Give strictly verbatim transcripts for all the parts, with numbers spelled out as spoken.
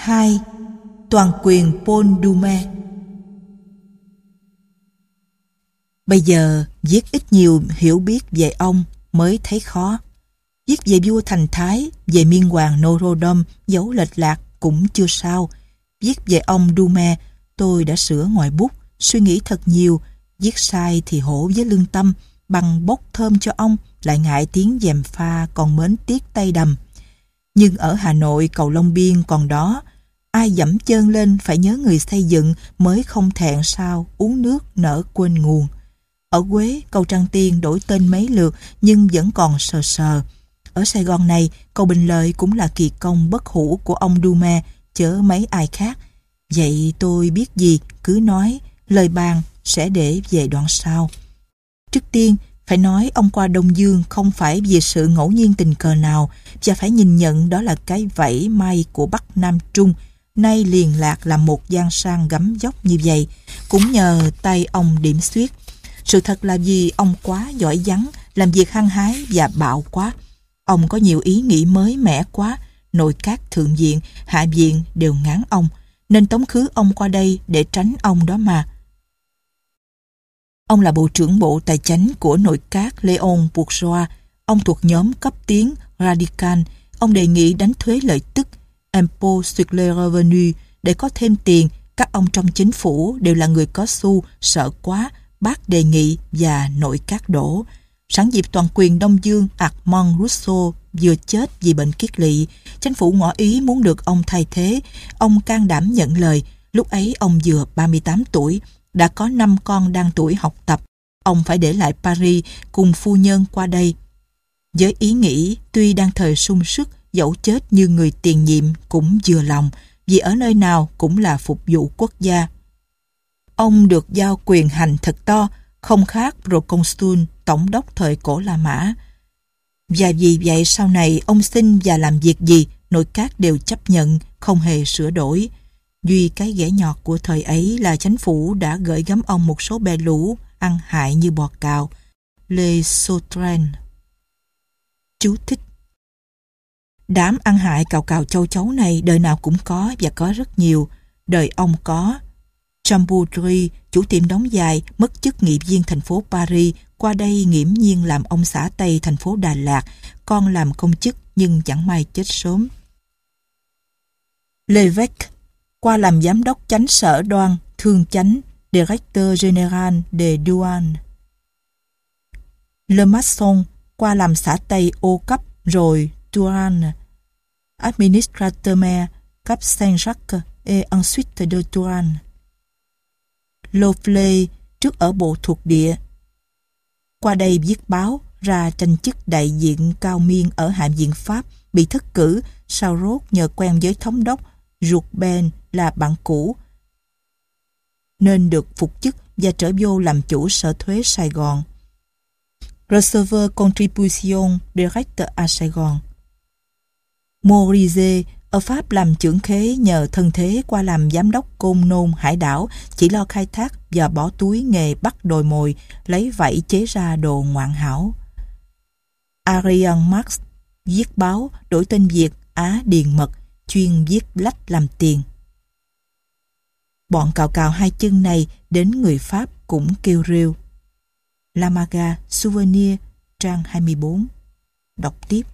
hai. Toàn quyền Paul Doumer. Bây giờ viết ít nhiều hiểu biết về ông mới thấy khó. Viết về vua Thành Thái, về miên hoàng Norodom dấu lệch lạc cũng chưa sao. Viết về ông Doumer, tôi đã sửa ngòi bút, suy nghĩ thật nhiều. Viết sai thì hổ với lương tâm, bằng bốc thơm cho ông, lại ngại tiếng gièm pha còn mến tiếc tay đầm. Nhưng ở Hà Nội cầu Long Biên còn đó, ai dẫm chân lên phải nhớ người xây dựng mới không thẹn sao uống nước nở quên nguồn. Ở Quế, cầu Trăng Tiên đổi tên mấy lượt nhưng vẫn còn sờ sờ. Ở Sài Gòn này, cầu Bình Lợi cũng là kỳ công bất hủ của ông Doumer, chớ mấy ai khác. Vậy tôi biết gì, cứ nói, lời bàn sẽ để về đoạn sau. Trước tiên, phải nói ông qua Đông Dương không phải vì sự ngẫu nhiên tình cờ nào, và phải nhìn nhận đó là cái vẫy may của Bắc Nam Trung, nay liền lạc là một giang sang gấm dốc như vậy, cũng nhờ tay ông điểm xuyết. Sự thật là vì ông quá giỏi vắng, làm việc hăng hái và bạo quá. Ông có nhiều ý nghĩ mới mẻ quá, nội các thượng viện, hạ viện đều ngán ông, nên tống khứ ông qua đây để tránh ông đó mà. Ông là Bộ trưởng Bộ Tài chánh của nội các Léon Bourgeois. Ông thuộc nhóm cấp tiến Radical. Ông đề nghị đánh thuế lợi tức Impôt sur les revenus để có thêm tiền. Các ông trong chính phủ đều là người có xu, sợ quá, bác đề nghị và nội các đổ. Sẵn dịp toàn quyền Đông Dương, Armand Rousseau vừa chết vì bệnh kiết lỵ, chính phủ ngỏ ý muốn được ông thay thế. Ông can đảm nhận lời. Lúc ấy ông vừa ba mươi tám tuổi, đã có năm con đang tuổi học tập. Ông phải để lại Paris cùng phu nhân qua đây. Với ý nghĩ tuy đang thời sung sức, dẫu chết như người tiền nhiệm cũng vừa lòng, vì ở nơi nào cũng là phục vụ quốc gia. Ông được giao quyền hành thật to, không khác Proconsul, tổng đốc thời cổ La Mã. Và vì vậy sau này ông xin và làm việc gì, nội các đều chấp nhận, không hề sửa đổi. Duy cái ghẻ nhọt của thời ấy là chính phủ đã gửi gắm ông một số bè lũ ăn hại như bò cào, les sauterelles. Chú thích: đám ăn hại cào cào châu chấu này đời nào cũng có và có rất nhiều. Đời ông có. Chamboudry, chủ tiệm đóng giày, mất chức nghị viên thành phố Paris, qua đây nghiễm nhiên làm ông xã Tây thành phố Đà Lạt, con làm công chức nhưng chẳng may chết sớm. L'évêque, qua làm giám đốc chánh sở đoan, thương chánh, directeur général des douanes. Le Maçon, qua làm xã Tây ô cấp rồi Touraine, administrateur maire cấp Saint-Jacques et ensuite de Touraine. Lofley, trước ở bộ thuộc địa, qua đây viết báo, ra tranh chức đại diện cao miên ở Hạ viện Pháp, bị thất cử, sau rốt nhờ quen với thống đốc Jourdben là bạn cũ, nên được phục chức và trở vô làm chủ sở thuế Sài Gòn. Receveur contribution direct à Sài Gòn. Morizet ở Pháp làm trưởng khế, nhờ thân thế qua làm giám đốc Côn Nôn hải đảo, chỉ lo khai thác và bỏ túi nghề bắt đồi mồi, lấy vảy chế ra đồ ngoạn hảo. Arian Marx viết báo, đổi tên Việt Á Điền Mật, chuyên viết lách làm tiền. Bọn cào cào hai chân này đến người Pháp cũng kêu rêu. Lamaga, Souvenir, trang hai mươi bốn. Đọc tiếp.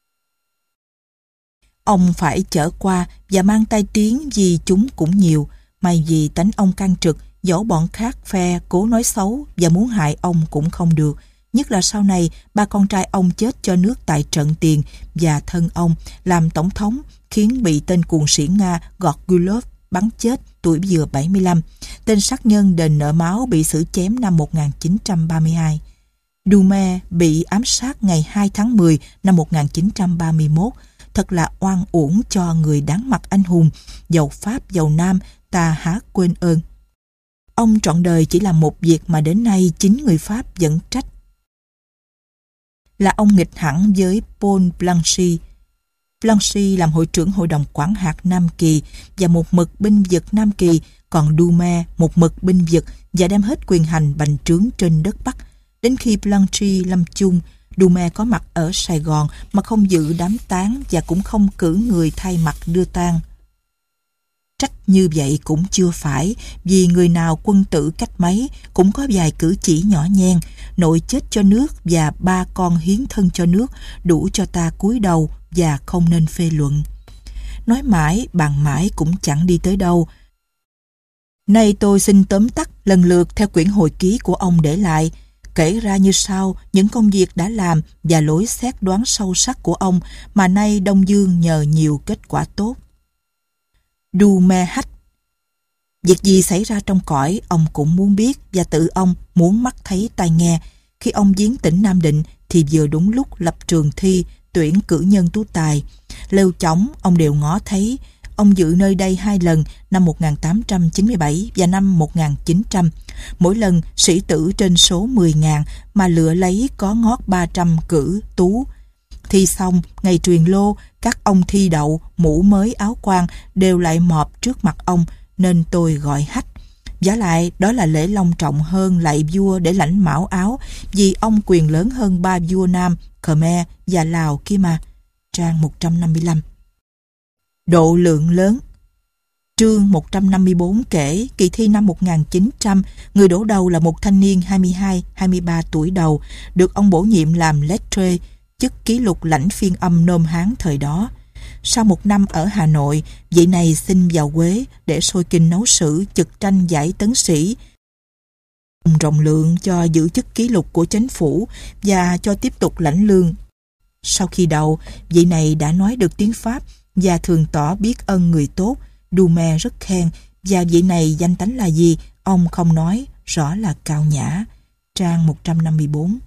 Ông phải chở qua và mang tai tiếng vì chúng cũng nhiều, may vì tánh ông căng trực, dẫu bọn khác phe cố nói xấu và muốn hại ông cũng không được. Nhất là sau này, ba con trai ông chết cho nước tại trận tiền và thân ông làm tổng thống, khiến bị tên cuồng sĩ Nga Gorgulov bắn chết tuổi vừa bảy mươi lăm. Tên sát nhân đền nợ máu bị xử chém năm một nghìn chín trăm ba mươi hai. Doumer bị ám sát ngày hai tháng mười năm một nghìn chín trăm ba mươi mốt. Thật là oan uổng cho người đáng mặt anh hùng, dầu Pháp dầu Nam, ta há quên ơn. Ông trọn đời chỉ làm một việc mà đến nay chính người Pháp vẫn trách. Là ông nghịch hẳn với Paul Blanchy. Blanchy làm hội trưởng hội đồng quản hạt Nam Kỳ và một mực binh vực Nam Kỳ, còn Doumer một mực binh vực và đem hết quyền hành bành trướng trên đất Bắc. Đến khi Blanchy lâm chung, Doumer có mặt ở Sài Gòn mà không dự đám táng và cũng không cử người thay mặt đưa tang. Trách như vậy cũng chưa phải, vì người nào quân tử cách mấy cũng có vài cử chỉ nhỏ nhen, nội chết cho nước và ba con hiến thân cho nước, đủ cho ta cúi đầu và không nên phê luận. Nói mãi, bàn mãi cũng chẳng đi tới đâu. Nay tôi xin tóm tắt lần lượt theo quyển hồi ký của ông để lại, kể ra như sau những công việc đã làm và lối xét đoán sâu sắc của ông mà nay Đông Dương nhờ nhiều kết quả tốt. Du Me Hách. Việc gì xảy ra trong cõi ông cũng muốn biết, và tự ông muốn mắt thấy tai nghe. Khi ông viếng tỉnh Nam Định thì vừa đúng lúc lập trường thi tuyển cử nhân tú tài. Lêu chóng ông đều ngó thấy. Ông dự nơi đây hai lần, năm một nghìn tám trăm chín mươi bảy và năm một nghìn chín trăm. Mỗi lần sĩ tử trên số mười nghìn mà lựa lấy có ngót ba trăm cử tú. Thi xong, ngày truyền lô, các ông thi đậu, mũ mới áo quan đều lại mọp trước mặt ông, nên tôi gọi Hách. Vả lại, đó là lễ long trọng hơn lạy vua để lãnh mão áo, vì ông quyền lớn hơn ba vua Nam, Khmer và Lào kia mà. Trang một trăm năm mươi lăm. Độ lượng lớn. Chương một trăm năm mươi bốn kể, kỳ thi năm một nghìn chín trăm, người đổ đầu là một thanh niên hai mươi hai hai mươi ba tuổi đầu, được ông bổ nhiệm làm lettre, chức ký lục lãnh phiên âm Nôm Hán thời đó. Sau một năm ở Hà Nội, vị này xin vào Quế để sôi kinh nấu sử, trực tranh giải tấn sĩ, rộng lượng cho giữ chức ký lục của chính phủ và cho tiếp tục lãnh lương. Sau khi đậu, vị này đã nói được tiếng Pháp và thường tỏ biết ơn người tốt. Du Me rất khen, và vị này danh tánh là gì ông không nói, rõ là cao nhã. Trang một trăm năm mươi bốn.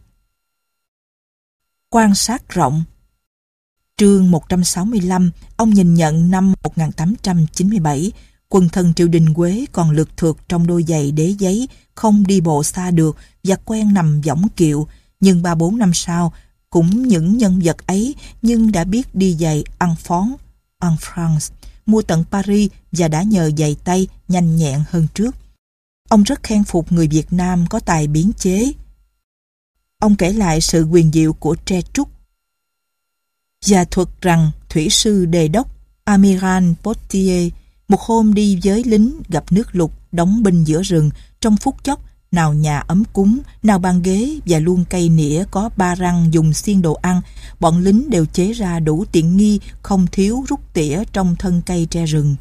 Quan sát rộng. Chương một trăm sáu mươi lăm, ông nhìn nhận năm một nghìn tám trăm chín mươi bảy, quần thần triều đình Quế còn lượt thượt trong đôi giày đế giấy, không đi bộ xa được và quen nằm võng kiệu, nhưng ba bốn năm sau, cũng những nhân vật ấy nhưng đã biết đi giày en phóng, en France, mua tận Paris và đã nhờ giày tay nhanh nhẹn hơn trước. Ông rất khen phục người Việt Nam có tài biến chế. Ông kể lại sự quyền diệu của tre trúc và thuật rằng thủy sư đề đốc Amiral Potier một hôm đi với lính gặp nước lụt đóng binh giữa rừng, trong phút chốc nào nhà ấm cúng, nào bàn ghế và luôn cây nĩa có ba răng dùng xiên đồ ăn, bọn lính đều chế ra đủ tiện nghi, không thiếu rút tỉa trong thân cây tre rừng.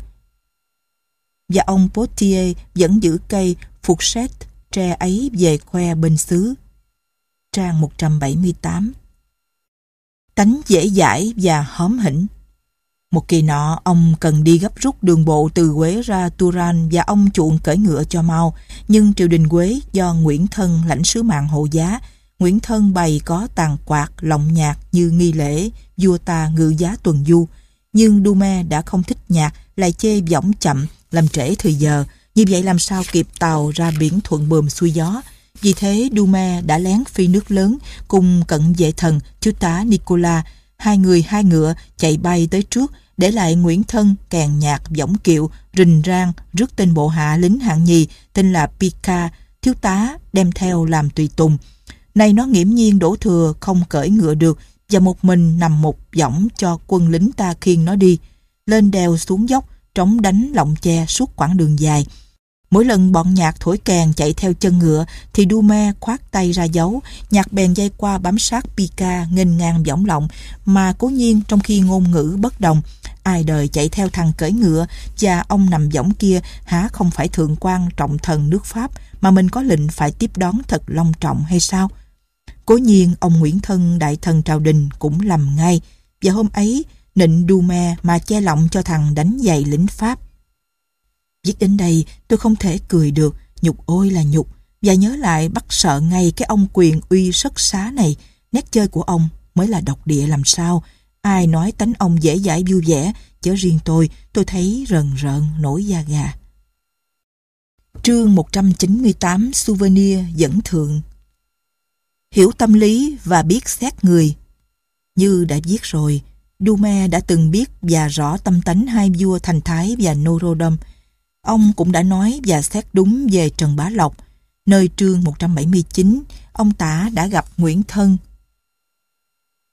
Và ông Potier vẫn giữ cây Fourchette tre ấy về khoe bên xứ. Trang một trăm bảy mươi tám. Tánh dễ dãi và hóm hỉnh. Một kỳ nọ, ông cần đi gấp rút đường bộ từ Quế ra Turan và ông chuộng cưỡi ngựa cho mau. Nhưng triều đình Quế do Nguyễn Thân lãnh sứ mạng hộ giá. Nguyễn Thân bày có tàn quạt, lọng nhạc như nghi lễ, vua ta ngự giá tuần du. Nhưng Du Me đã không thích nhạc, lại chê võng chậm, làm trễ thời giờ. Như vậy làm sao kịp tàu ra biển thuận buồm xuôi gió. Vì thế Du Me đã lén phi nước lớn cùng cận vệ thần thiếu tá Nicola, hai người hai ngựa chạy bay tới trước, để lại Nguyễn Thân kèn nhạc võng kiệu rình rang rước tên bộ hạ lính hạng nhì tên là Pica, thiếu tá đem theo làm tùy tùng. Nay nó nghiễm nhiên đổ thừa không cởi ngựa được và một mình nằm một võng cho quân lính ta khiêng nó đi lên đèo xuống dốc, trống đánh lọng che suốt quãng đường dài. Mỗi lần bọn nhạc thổi kèn chạy theo chân ngựa thì Du Me khoát tay ra dấu, nhạc bèn dây qua bám sát Pica nghênh ngang võng lọng, mà cố nhiên trong khi ngôn ngữ bất đồng, ai đời chạy theo thằng cưỡi ngựa và ông nằm võng kia há không phải thượng quan trọng thần nước Pháp mà mình có lệnh phải tiếp đón thật long trọng hay sao? Cố nhiên ông Nguyễn Thân đại thần triều đình cũng lầm ngay, và hôm ấy nịnh Du Me mà che lọng cho thằng đánh giày lính Pháp. Viết đến đây tôi không thể cười được, nhục ôi là nhục, và nhớ lại bắt sợ ngay cái ông quyền uy sất xá này. Nét chơi của ông mới là độc địa làm sao. Ai nói tánh ông dễ dãi vui vẻ, chớ riêng tôi, tôi thấy rần rợn nổi da gà. Chương một trăm chín mươi tám, Souvenir dẫn thượng. Hiểu tâm lý và biết xét người. Như đã viết rồi, Du Me đã từng biết và rõ tâm tánh hai vua Thành Thái và Norodom. Ông cũng đã nói và xét đúng về Trần Bá Lộc. Nơi chương một trăm bảy mươi chín, ông Tả đã gặp Nguyễn Thân,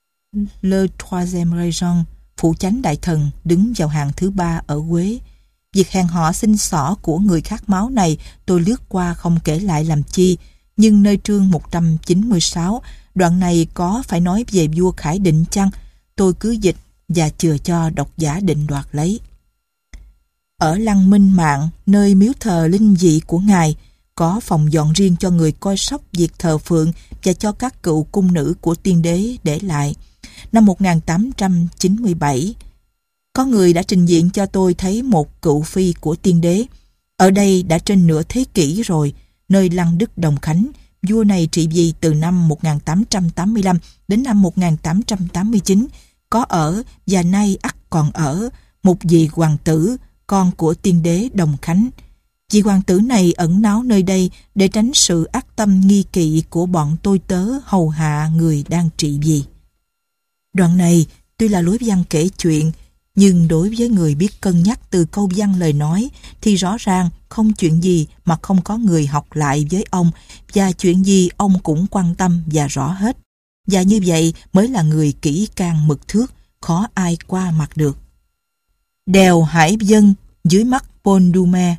Le Troisième Régent, phụ chánh đại thần, đứng vào hàng thứ ba ở Quế. Việc hèn họ xin xỏ của người khát máu này tôi lướt qua không kể lại làm chi, nhưng nơi chương một trăm chín mươi sáu, đoạn này có phải nói về vua Khải Định chăng? Tôi cứ dịch và chừa cho độc giả định đoạt lấy. Ở Lăng Minh Mạng, nơi miếu thờ linh dị của ngài, có phòng dọn riêng cho người coi sóc việc thờ phượng và cho các cựu cung nữ của tiên đế để lại. Năm một nghìn tám trăm chín mươi bảy, có người đã trình diện cho tôi thấy một cựu phi của tiên đế. Ở đây đã trên nửa thế kỷ rồi, nơi Lăng Đức Đồng Khánh, vua này trị vì từ năm một nghìn tám trăm tám mươi lăm đến năm một nghìn tám trăm tám mươi chín, có ở và nay ắt còn ở một vị hoàng tử, con của tiên đế Đồng Khánh. Vị hoàng tử này ẩn náu nơi đây để tránh sự ác tâm nghi kỵ của bọn tôi tớ hầu hạ người đang trị vì. Đoạn này tuy là lối văn kể chuyện, nhưng đối với người biết cân nhắc từ câu văn lời nói thì rõ ràng không chuyện gì mà không có người học lại với ông, và chuyện gì ông cũng quan tâm và rõ hết. Và như vậy mới là người kỹ càng mực thước, khó ai qua mặt được. Đèo Hải Vân dưới mắt Paul Doumer.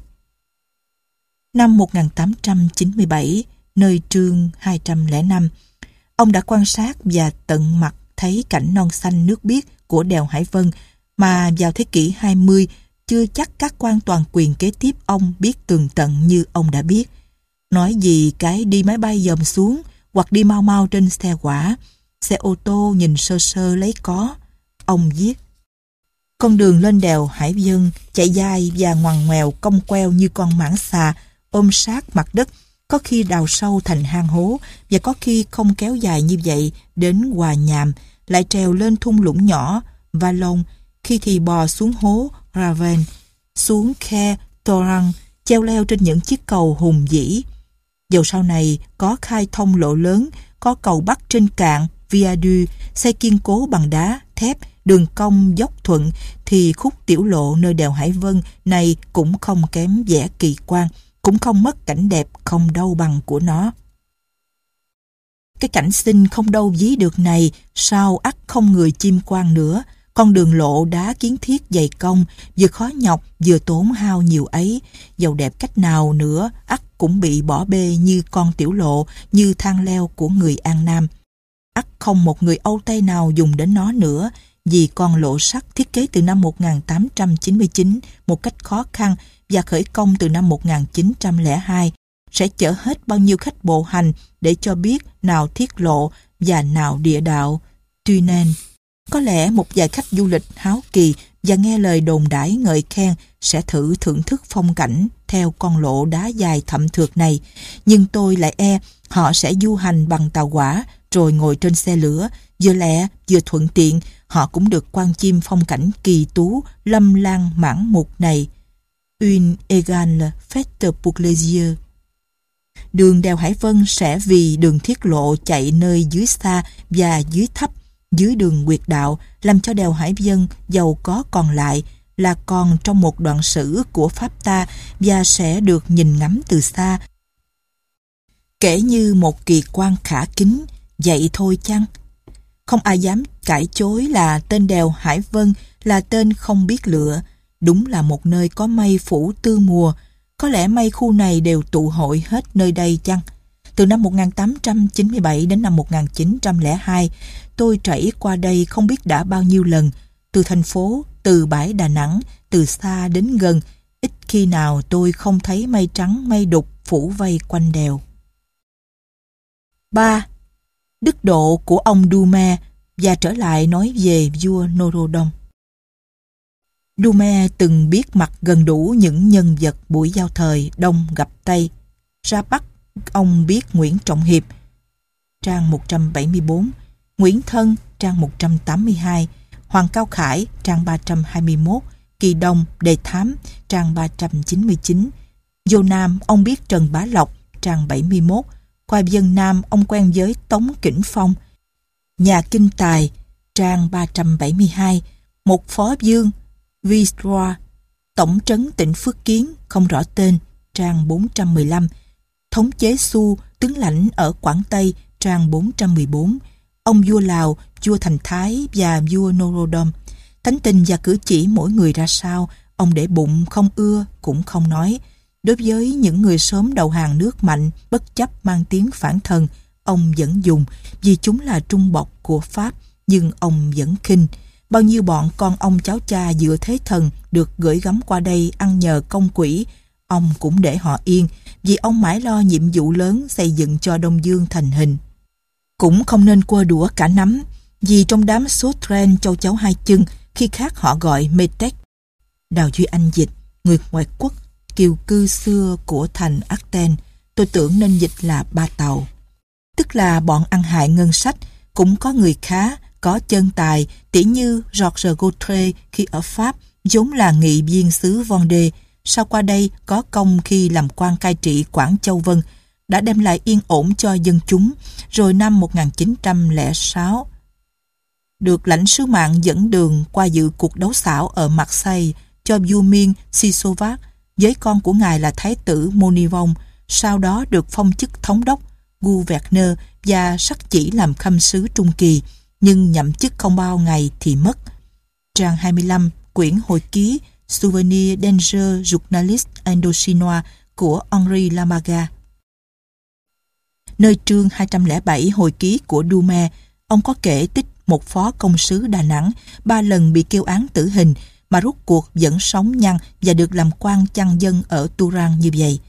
Năm một nghìn tám trăm chín mươi bảy, nơi chương hai trăm lẻ năm, ông đã quan sát và tận mặt thấy cảnh non xanh nước biếc của đèo Hải Vân mà vào thế kỷ hai mươi chưa chắc các quan toàn quyền kế tiếp ông biết tường tận như ông đã biết. Nói gì cái đi máy bay dòm xuống hoặc đi mau mau trên xe hỏa, xe ô tô nhìn sơ sơ lấy có. Ông viết: con đường lên đèo Hải Vân chạy dài và ngoằn ngoèo cong queo như con mãng xà ôm sát mặt đất, có khi đào sâu thành hang hố và có khi không kéo dài như vậy đến Hòa Nhàm, lại trèo lên thung lũng nhỏ Valon, khi thì bò xuống hố Raven, xuống khe Torrent, treo leo trên những chiếc cầu hùng vĩ. Dầu sau này có khai thông lộ lớn, có cầu bắc trên cạn Viaduc xây kiên cố bằng đá, thép, đường cong dốc thuận, thì khúc tiểu lộ nơi đèo Hải Vân này cũng không kém vẻ kỳ quan, cũng không mất cảnh đẹp không đâu bằng của nó. Cái cảnh xinh không đâu ví được này, sao ắt không người chiêm quan nữa. Con đường lộ đá kiến thiết dày công, vừa khó nhọc vừa tốn hao nhiều ấy, dầu đẹp cách nào nữa ắt cũng bị bỏ bê như con tiểu lộ, như thang leo của người An Nam. Ắt không một người Âu Tây nào dùng đến nó nữa, vì con lộ sắt thiết kế từ năm một nghìn tám trăm chín mươi chín một cách khó khăn và khởi công từ năm một nghìn chín trăm lẻ hai sẽ chở hết bao nhiêu khách bộ hành để cho biết nào thiết lộ và nào địa đạo. Tuy nên, có lẽ một vài khách du lịch háo kỳ và nghe lời đồn đãi ngợi khen sẽ thử thưởng thức phong cảnh theo con lộ đá dài thậm thượt này, nhưng tôi lại e họ sẽ du hành bằng tàu hỏa rồi ngồi trên xe lửa, vừa lẹ vừa thuận tiện, họ cũng được quan chiêm phong cảnh kỳ tú lâm lan mãn mục này. Une égale faite pour les yeux. Đường đèo Hải Vân sẽ vì đường thiết lộ chạy nơi dưới xa và dưới thấp, dưới đường quyệt đạo, làm cho đèo Hải Vân dầu có còn lại là còn trong một đoạn sử của Pháp ta và sẽ được nhìn ngắm từ xa, kể như một kỳ quan khả kính. Vậy thôi chăng? Không ai dám cãi chối là tên đèo Hải Vân là tên không biết lựa. Đúng là một nơi có mây phủ tư mùa. Có lẽ mây khu này đều tụ hội hết nơi đây chăng? Từ năm một nghìn tám trăm chín mươi bảy đến năm một nghìn chín trăm lẻ hai, tôi trải qua đây không biết đã bao nhiêu lần. Từ thành phố, từ bãi Đà Nẵng, từ xa đến gần, ít khi nào tôi không thấy mây trắng mây đục phủ vây quanh đèo. ba. Đức độ của ông Doumer, và trở lại nói về vua Norodom. Doumer từng biết mặt gần đủ những nhân vật buổi giao thời Đông gặp Tây. Ra Bắc, ông biết Nguyễn Trọng Hiệp, trang một trăm bảy mươi tư, Nguyễn Thân, trang một trăm tám mươi hai, Hoàng Cao Khải, trang ba trăm hai mươi mốt, Kỳ Đông, Đề Thám, trang ba trăm chín mươi chín. Vô Nam, ông biết Trần Bá Lộc, trang bảy mươi mốt. Qua dân Nam, ông quen với Tống Kỉnh Phong. Nhà Kinh Tài, trang ba trăm bảy mươi hai. Một Phó Dương, Viceroy, Tổng trấn tỉnh Phước Kiến, không rõ tên, trang bốn trăm mười lăm. Thống chế Xu, tướng lãnh ở Quảng Tây, trang bốn trăm mười bốn. Ông vua Lào, vua Thành Thái và vua Norodom. Tánh tình và cử chỉ mỗi người ra sao, Ông để bụng không ưa cũng không nói. Đối với những người sớm đầu hàng nước mạnh, bất chấp mang tiếng phản thần, ông vẫn dùng, vì chúng là trung bộc của Pháp, nhưng ông vẫn khinh. Bao nhiêu bọn con ông cháu cha dựa thế thần được gửi gắm qua đây ăn nhờ công quỹ, ông cũng để họ yên, vì ông mãi lo nhiệm vụ lớn xây dựng cho Đông Dương thành hình. Cũng không nên quơ đũa cả nắm, vì trong đám số tren châu cháu hai chân, khi khác họ gọi Metec. Đào Duy Anh dịch, người ngoại quốc, kiều cư xưa của thành Athens, tôi tưởng nên dịch là ba tàu. Tức là bọn ăn hại ngân sách, cũng có người khá, có chân tài, tỉ như Georges Gautret khi ở Pháp, vốn là nghị viên xứ Vendée, sau qua đây có công khi làm quan cai trị Quảng Châu Vân, đã đem lại yên ổn cho dân chúng, rồi năm một nghìn chín trăm lẻ sáu được lãnh sứ mạng dẫn đường qua dự cuộc đấu xảo ở Marseille cho vua Miên Sisovac với con của ngài là Thái tử Monivong, sau đó được phong chức thống đốc Gouverneur và sắc chỉ làm khâm sứ trung kỳ, nhưng nhậm chức không bao ngày thì mất. Trang hai mươi lăm, quyển hồi ký Souvenir d'un journaliste Indochinois của Henri Lamaga. Nơi chương hai trăm lẻ bảy hồi ký của Dume, ông có kể tích một phó công sứ Đà Nẵng ba lần bị kêu án tử hình mà rốt cuộc vẫn sống nhăn và được làm quan chăn dân ở Turan như vậy.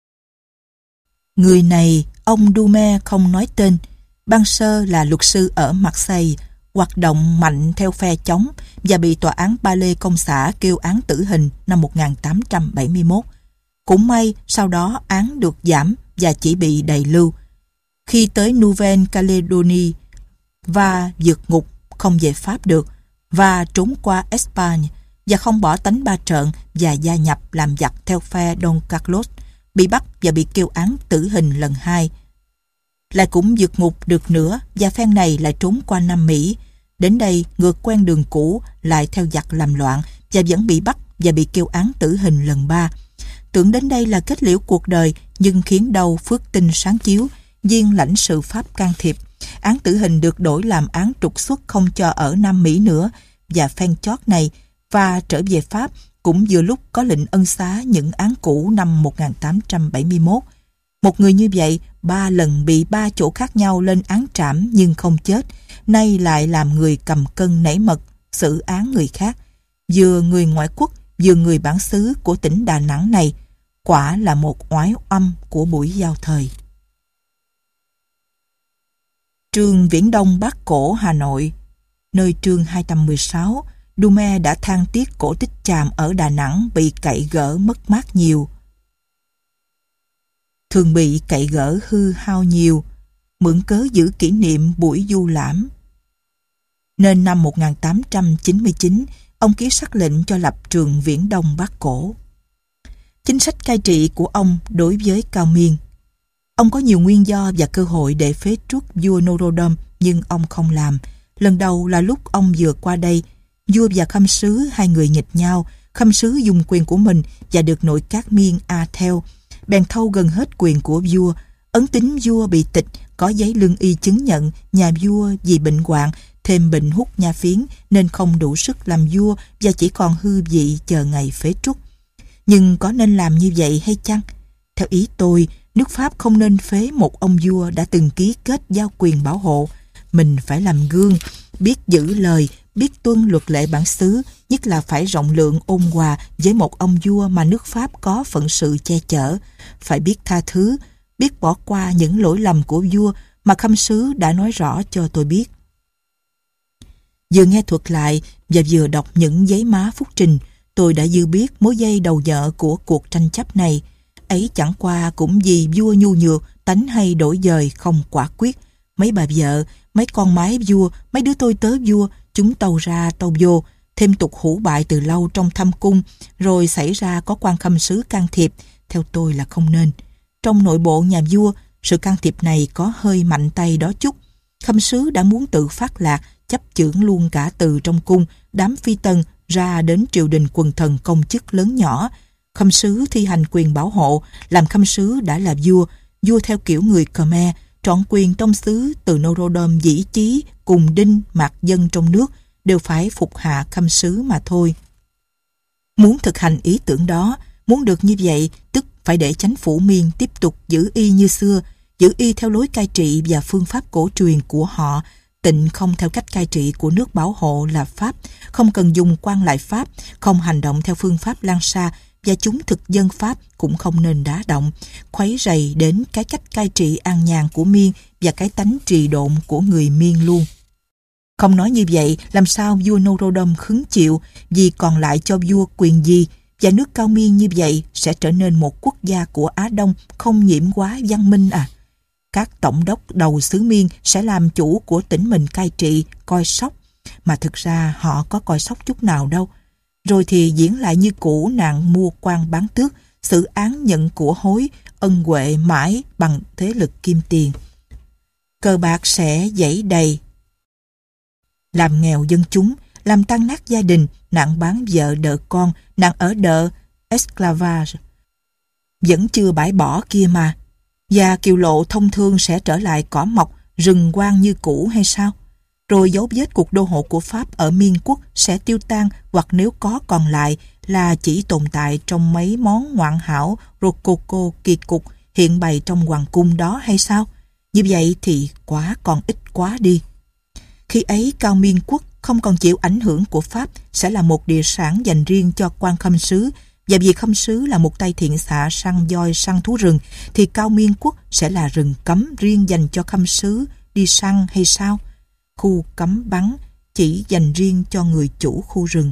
Người này, ông Dume không nói tên, ban sơ là luật sư ở Marseille, hoạt động mạnh theo phe chống và bị tòa án Palais công xã kêu án tử hình năm một nghìn tám trăm bảy mươi mốt. Cũng may sau đó án được giảm và chỉ bị đày lưu. Khi tới Nouvelle-Calédonie và vượt ngục không về Pháp được và trốn qua Espagne và không bỏ tánh ba trợn và gia nhập làm giặc theo phe Don Carlos, bị bắt và bị kêu án tử hình lần hai. Lại cũng vượt ngục được nữa và phen này lại trốn qua Nam Mỹ. Đến đây ngược quen đường cũ lại theo giặc làm loạn và vẫn bị bắt và bị kêu án tử hình lần ba. Tưởng đến đây là kết liễu cuộc đời, nhưng khiến đâu phước tinh sáng chiếu, viên lãnh sự Pháp can thiệp. Án tử hình được đổi làm án trục xuất không cho ở Nam Mỹ nữa, và phen chót này và trở về Pháp cũng vừa lúc có lệnh ân xá những án cũ năm một nghìn tám trăm bảy mươi mốt. Một người như vậy ba lần bị ba chỗ khác nhau lên án trảm nhưng không chết, nay lại làm người cầm cân nảy mật xử án người khác, vừa người ngoại quốc vừa người bản xứ của tỉnh Đà Nẵng này. Quả là một oái âm của buổi giao thời. Trường Viễn Đông Bắc Cổ Hà Nội, nơi chương hai trăm mười sáu, Dume đã than tiếc cổ tích Chàm ở Đà Nẵng bị cậy gỡ mất mát nhiều. Thường bị cậy gỡ hư hao nhiều, mượn cớ giữ kỷ niệm buổi du lãm. Nên năm một nghìn tám trăm chín mươi chín, ông ký sắc lệnh cho lập trường Viễn Đông Bắc Cổ. Chính sách cai trị của ông đối với Cao Miên. Ông có nhiều nguyên do và cơ hội để phế truất vua Norodom, nhưng ông không làm. Lần đầu là lúc ông vừa qua đây, vua và khâm sứ hai người nghịch nhau, khâm sứ dùng quyền của mình và được nội các Miên a theo, bèn thâu gần hết quyền của vua. Ấn tín vua bị tịch, có giấy lương y chứng nhận nhà vua vì bệnh hoạn, thêm bệnh hút nha phiến nên không đủ sức làm vua và chỉ còn hư vị chờ ngày phế truất. Nhưng có nên làm như vậy hay chăng? Theo ý tôi, nước Pháp không nên phế một ông vua đã từng ký kết giao quyền bảo hộ. Mình phải làm gương, biết giữ lời, biết tuân luật lệ bản xứ, nhất là phải rộng lượng ôn hòa với một ông vua mà nước Pháp có phận sự che chở. Phải biết tha thứ, biết bỏ qua những lỗi lầm của vua mà khâm sứ đã nói rõ cho tôi biết. Vừa nghe thuật lại và vừa đọc những giấy má phúc trình, tôi đã dư biết mối dây đầu nhợ của cuộc tranh chấp này. Ấy chẳng qua cũng vì vua nhu nhược, tánh hay đổi dời không quả quyết. Mấy bà vợ, mấy con mái vua, mấy đứa tôi tớ vua, chúng tâu ra tâu vô, thêm tục hủ bại từ lâu trong thâm cung, rồi xảy ra có quan khâm sứ can thiệp, theo tôi là không nên. Trong nội bộ nhà vua, sự can thiệp này có hơi mạnh tay đó chút. Khâm sứ đã muốn tự phát lạc, chấp chưởng luôn cả từ trong cung, đám phi tần ra đến triều đình quần thần công chức lớn nhỏ. Khâm sứ thi hành quyền bảo hộ, làm khâm sứ đã là vua, vua theo kiểu người Khmer, trọn quyền trong xứ từ Norodom dĩ chí cùng đinh mạc dân trong nước đều phải phục hạ khâm sứ mà thôi. Muốn thực hành ý tưởng đó, muốn được như vậy, tức phải để chánh phủ Miên tiếp tục giữ y như xưa, giữ y theo lối cai trị và phương pháp cổ truyền của họ, tịnh không theo cách cai trị của nước bảo hộ là Pháp, không cần dùng quan lại Pháp, không hành động theo phương pháp Lan Sa, và chúng thực dân Pháp cũng không nên đá động, khuấy rầy đến cái cách cai trị an nhàn của Miên và cái tánh trì độn của người Miên luôn. Không nói như vậy, làm sao vua Norodom khứng chịu, vì còn lại cho vua quyền gì, và nước Cao Miên như vậy sẽ trở nên một quốc gia của Á Đông không nhiễm quá văn minh à? Các tổng đốc đầu xứ Miên sẽ làm chủ của tỉnh mình cai trị, coi sóc, mà thực ra họ có coi sóc chút nào đâu. Rồi thì diễn lại như cũ nạn mua quan bán tước, xử án nhận của hối, ân huệ mãi bằng thế lực kim tiền. Cờ bạc sẽ dãy đầy, làm nghèo dân chúng, làm tan nát gia đình, nạn bán vợ đợ con, nạn ở đợ, esclavage. Vẫn chưa bãi bỏ kia mà. Và kiều lộ thông thương sẽ trở lại cỏ mọc, rừng quang như cũ hay sao? Rồi dấu vết cuộc đô hộ của Pháp ở Miên quốc sẽ tiêu tan, hoặc nếu có còn lại là chỉ tồn tại trong mấy món ngoạn hảo rococo kỳ cục hiện bày trong hoàng cung đó hay sao? Như vậy thì quá còn ít quá đi. Khi ấy Cao Miên quốc không còn chịu ảnh hưởng của Pháp, sẽ là một địa sản dành riêng cho quan khâm sứ, và vì khâm sứ là một tay thiện xạ săn voi săn thú rừng, thì Cao Miên quốc sẽ là rừng cấm riêng dành cho khâm sứ đi săn hay sao? Khu cấm bắn chỉ dành riêng cho người chủ khu rừng.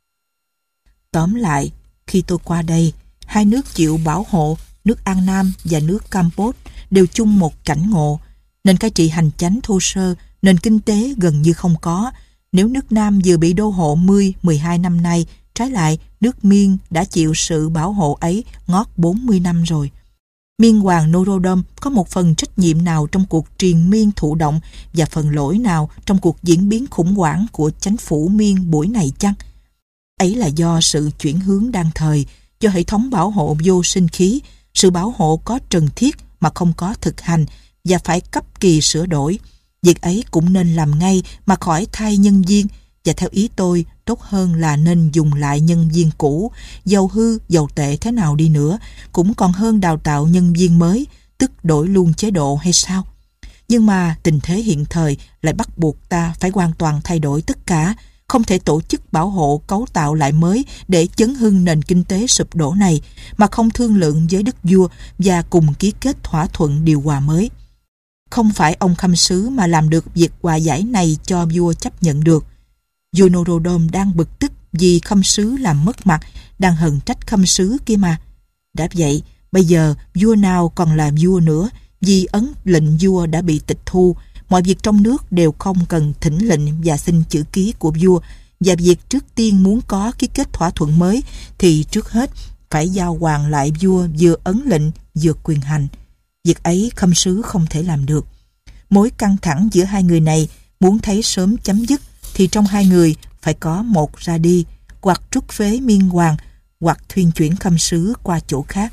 Tóm lại, khi tôi qua đây, hai nước chịu bảo hộ, nước An Nam và nước Campuchia đều chung một cảnh ngộ. Nền cai trị hành chánh thô sơ, nền kinh tế gần như không có. Nếu nước Nam vừa bị đô hộ mười mười hai năm nay, trái lại nước Miên đã chịu sự bảo hộ ấy ngót bốn mươi năm rồi. Miên hoàng Norodom có một phần trách nhiệm nào trong cuộc triền miên thụ động và phần lỗi nào trong cuộc diễn biến khủng hoảng của chánh phủ Miên buổi này chăng? Ấy là do sự chuyển hướng đang thời, do hệ thống bảo hộ vô sinh khí, sự bảo hộ có trần thiết mà không có thực hành và phải cấp kỳ sửa đổi. Việc ấy cũng nên làm ngay mà khỏi thay nhân viên, và theo ý tôi, tốt hơn là nên dùng lại nhân viên cũ, dầu hư, dầu tệ thế nào đi nữa, cũng còn hơn đào tạo nhân viên mới, tức đổi luôn chế độ hay sao? Nhưng mà tình thế hiện thời lại bắt buộc ta phải hoàn toàn thay đổi tất cả, không thể tổ chức bảo hộ cấu tạo lại mới để chấn hưng nền kinh tế sụp đổ này, mà không thương lượng với đức vua và cùng ký kết thỏa thuận điều hòa mới. Không phải ông khâm sứ mà làm được việc hòa giải này cho vua chấp nhận được. Vua Norodom đang bực tức vì khâm sứ làm mất mặt, đang hờn trách khâm sứ kia mà. Đã vậy, bây giờ vua nào còn là vua nữa, vì ấn lệnh vua đã bị tịch thu, mọi việc trong nước đều không cần thỉnh lệnh và xin chữ ký của vua, và việc trước tiên muốn có ký kết thỏa thuận mới thì trước hết phải giao hoàng lại vua vừa ấn lệnh vừa quyền hành. Việc ấy khâm sứ không thể làm được. Mối căng thẳng giữa hai người này muốn thấy sớm chấm dứt thì trong hai người phải có một ra đi, hoặc trút phế Miên hoàng, hoặc thuyên chuyển khâm sứ qua chỗ khác.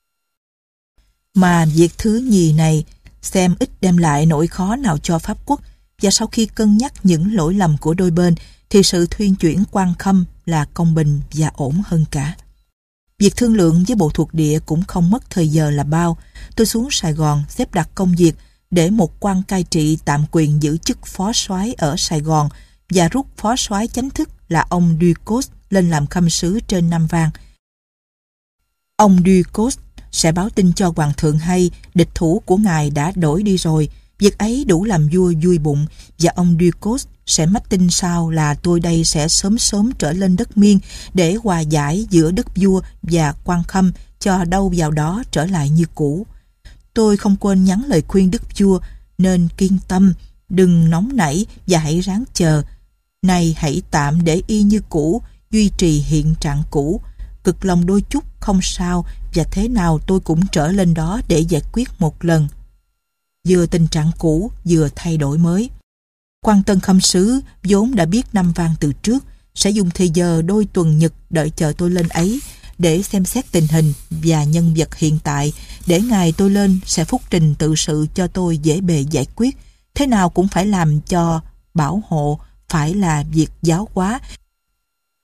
Mà việc thứ nhì này xem ít đem lại nỗi khó nào cho Pháp quốc, và sau khi cân nhắc những lỗi lầm của đôi bên thì sự thuyên chuyển quan khâm là công bình và ổn hơn cả. Việc thương lượng với bộ thuộc địa cũng không mất thời giờ là bao. Tôi xuống Sài Gòn xếp đặt công việc để một quan cai trị tạm quyền giữ chức phó soái ở Sài Gòn và rút phó soái chính thức là ông Ducos lên làm khâm sứ trên Nam Vang. Ông Ducos sẽ báo tin cho hoàng thượng hay địch thủ của ngài đã đổi đi rồi. Việc ấy đủ làm vua vui bụng, và ông Ducos sẽ mách tin sau là tôi đây sẽ sớm sớm trở lên đất Miên để hòa giải giữa đất vua và quan khâm, cho đâu vào đó trở lại như cũ. Tôi không quên nhắn lời khuyên đức vua nên kiên tâm, đừng nóng nảy và hãy ráng chờ. Này hãy tạm để y như cũ, duy trì hiện trạng cũ. Cực lòng đôi chút không sao, và thế nào tôi cũng trở lên đó để giải quyết một lần. Vừa tình trạng cũ, vừa thay đổi mới. Quan tân khâm sứ vốn đã biết Nam Vang từ trước, sẽ dùng thời giờ đôi tuần nhật đợi chờ tôi lên ấy để xem xét tình hình và nhân vật hiện tại, để ngày tôi lên sẽ phúc trình tự sự cho tôi dễ bề giải quyết. Thế nào cũng phải làm cho bảo hộ phải là việc giáo hóa,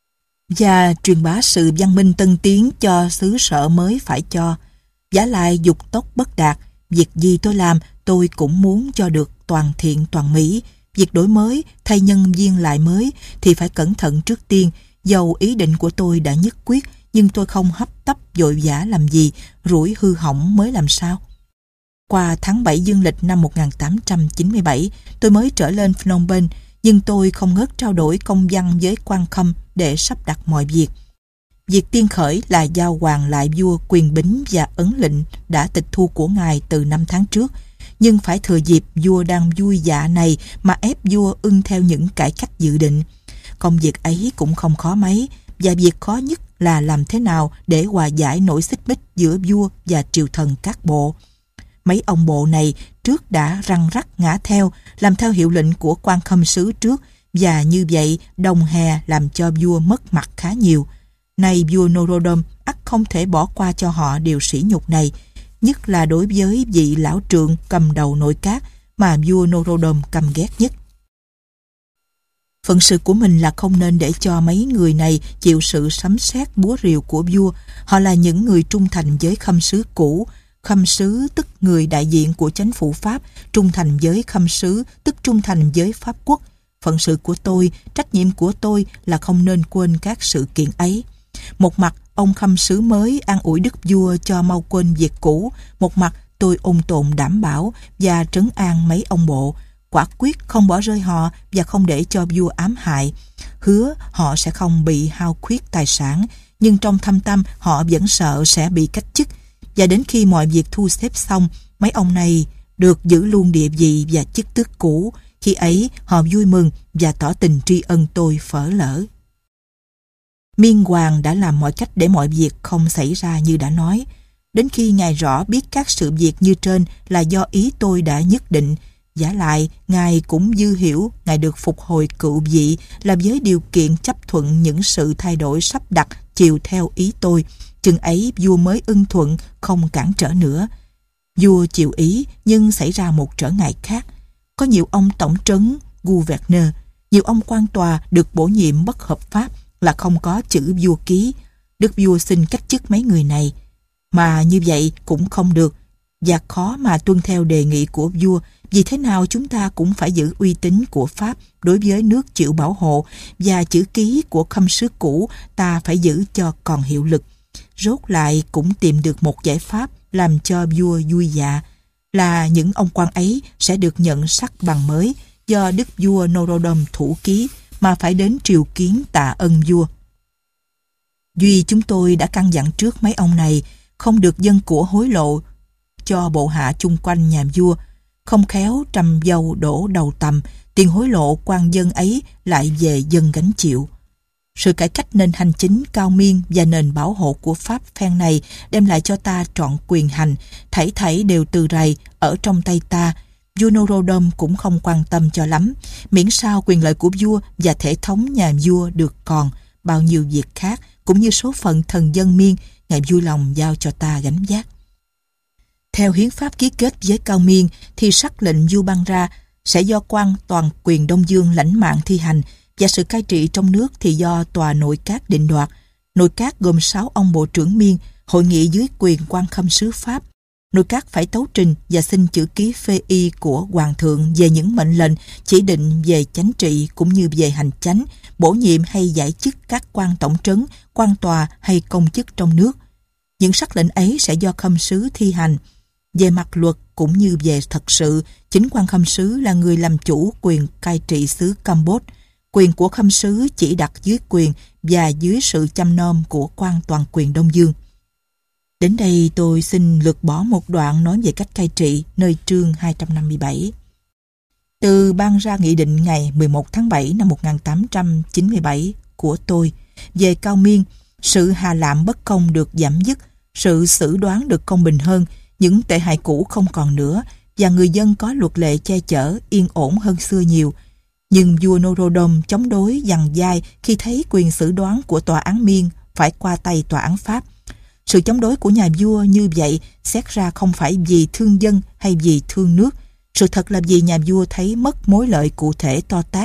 và truyền bá sự văn minh tân tiến cho xứ sở mới phải cho. Vả lại dục tốc bất đạt, việc gì tôi làm tôi cũng muốn cho được toàn thiện toàn mỹ. Việc đổi mới, thay nhân viên lại mới thì phải cẩn thận trước tiên. Dầu ý định của tôi đã nhất quyết, nhưng tôi không hấp tấp vội vã làm gì, rủi hư hỏng mới làm sao. Qua tháng bảy dương lịch năm một nghìn tám trăm chín mươi bảy, tôi mới trở lên Phnom Penh, nhưng tôi không ngớt trao đổi công văn với quan khâm để sắp đặt mọi việc. Việc tiên khởi là giao hoàng lại vua quyền bính và ấn lệnh đã tịch thu của ngài từ năm tháng trước, nhưng phải thừa dịp vua đang vui dạ này mà ép vua ưng theo những cải cách dự định. Công việc ấy cũng không khó mấy, và việc khó nhất là làm thế nào để hòa giải nỗi xích mích giữa vua và triều thần các bộ. Mấy ông bộ này trước đã răng rắc ngã theo, làm theo hiệu lệnh của quan khâm sứ trước, và như vậy đồng hè làm cho vua mất mặt khá nhiều. Nay vua Norodom ắt không thể bỏ qua cho họ điều sỉ nhục này, nhất là đối với vị lão trượng cầm đầu nội các mà vua Norodom căm ghét nhất. Phận sự của mình là không nên để cho mấy người này chịu sự sấm sét búa rìu của vua. Họ là những người trung thành với khâm sứ cũ. Khâm sứ tức người đại diện của chính phủ Pháp, trung thành với khâm sứ tức trung thành với Pháp quốc. Phận sự của tôi, trách nhiệm của tôi là không nên quên các sự kiện ấy. Một mặt, ông khâm sứ mới an ủi đức vua cho mau quên việc cũ. Một mặt, tôi ôn tồn đảm bảo và trấn an mấy ông bộ, quả quyết không bỏ rơi họ và không để cho vua ám hại. Hứa họ sẽ không bị hao khuyết tài sản, nhưng trong thâm tâm họ vẫn sợ sẽ bị cách chức. Và đến khi mọi việc thu xếp xong, mấy ông này được giữ luôn địa vị và chức tước cũ. Khi ấy họ vui mừng và tỏ tình tri ân tôi phở lỡ. Miên Hoàng đã làm mọi cách để mọi việc không xảy ra như đã nói. Đến khi ngài rõ biết các sự việc như trên là do ý tôi đã nhất định, vả lại ngài cũng dư hiểu ngài được phục hồi cựu vị là với điều kiện chấp thuận những sự thay đổi sắp đặt chiều theo ý tôi. Chừng ấy vua mới ưng thuận, không cản trở nữa. Vua chịu ý, nhưng xảy ra một trở ngại khác. Có nhiều ông tổng trấn Gouverneur, nhiều ông quan tòa được bổ nhiệm bất hợp pháp là không có chữ vua ký. Đức vua xin cách chức mấy người này, mà như vậy cũng không được, và khó mà tuân theo đề nghị của vua. Vì thế nào chúng ta cũng phải giữ uy tín của Pháp đối với nước chịu bảo hộ, và chữ ký của khâm sứ cũ ta phải giữ cho còn hiệu lực. Rốt lại cũng tìm được một giải pháp làm cho vua vui dạ, là những ông quan ấy sẽ được nhận sắc bằng mới do đức vua Norodom thủ ký, mà phải đến triều kiến tạ ơn vua. Duy chúng tôi đã căn dặn trước mấy ông này không được dâng của hối lộ cho bộ hạ chung quanh nhà vua, không khéo trầm dầu đổ đầu tầm, tiền hối lộ quan dân ấy lại về dân gánh chịu. Sự cải cách nền hành chính cao miên và nền bảo hộ của Pháp phen này đem lại cho ta trọn quyền hành, thảy thảy đều từ rày ở trong tay ta. Vua Norodom cũng không quan tâm cho lắm, miễn sao quyền lợi của vua và thể thống nhà vua được còn. Bao nhiêu việc khác cũng như số phận thần dân miên, ngài vui lòng giao cho ta gánh vác. Theo hiến pháp ký kết với Cao Miên thì sắc lệnh vua ban ra sẽ do quan toàn quyền Đông Dương lãnh mạng thi hành, và sự cai trị trong nước thì do tòa nội các định đoạt. Nội các gồm sáu ông bộ trưởng miên, hội nghị dưới quyền quan khâm sứ Pháp. Nội các phải tấu trình và xin chữ ký phê y của hoàng thượng về những mệnh lệnh chỉ định về chánh trị cũng như về hành chánh, bổ nhiệm hay giải chức các quan tổng trấn, quan tòa hay công chức trong nước. Những sắc lệnh ấy sẽ do khâm sứ thi hành. Về mặt luật cũng như về thật sự, chính quan khâm sứ là người làm chủ quyền cai trị xứ Campuchia. Quyền của khâm sứ chỉ đặt dưới quyền và dưới sự chăm nom của quan toàn quyền Đông Dương. Đến đây tôi xin lược bỏ một đoạn nói về cách cai trị nơi chương hai trăm năm mươi bảy. Từ ban ra nghị định ngày mười một tháng bảy năm một nghìn tám trăm chín mươi bảy của tôi về Cao Miên, sự hà lạm bất công được giảm dứt, sự xử đoán được công bình hơn, những tệ hại cũ không còn nữa, và người dân có luật lệ che chở, yên ổn hơn xưa nhiều. Nhưng vua Norodom chống đối dằn dai khi thấy quyền xử đoán của tòa án miên phải qua tay tòa án Pháp. Sự chống đối của nhà vua như vậy xét ra không phải vì thương dân hay vì thương nước. Sự thật là vì nhà vua thấy mất mối lợi cụ thể to tát,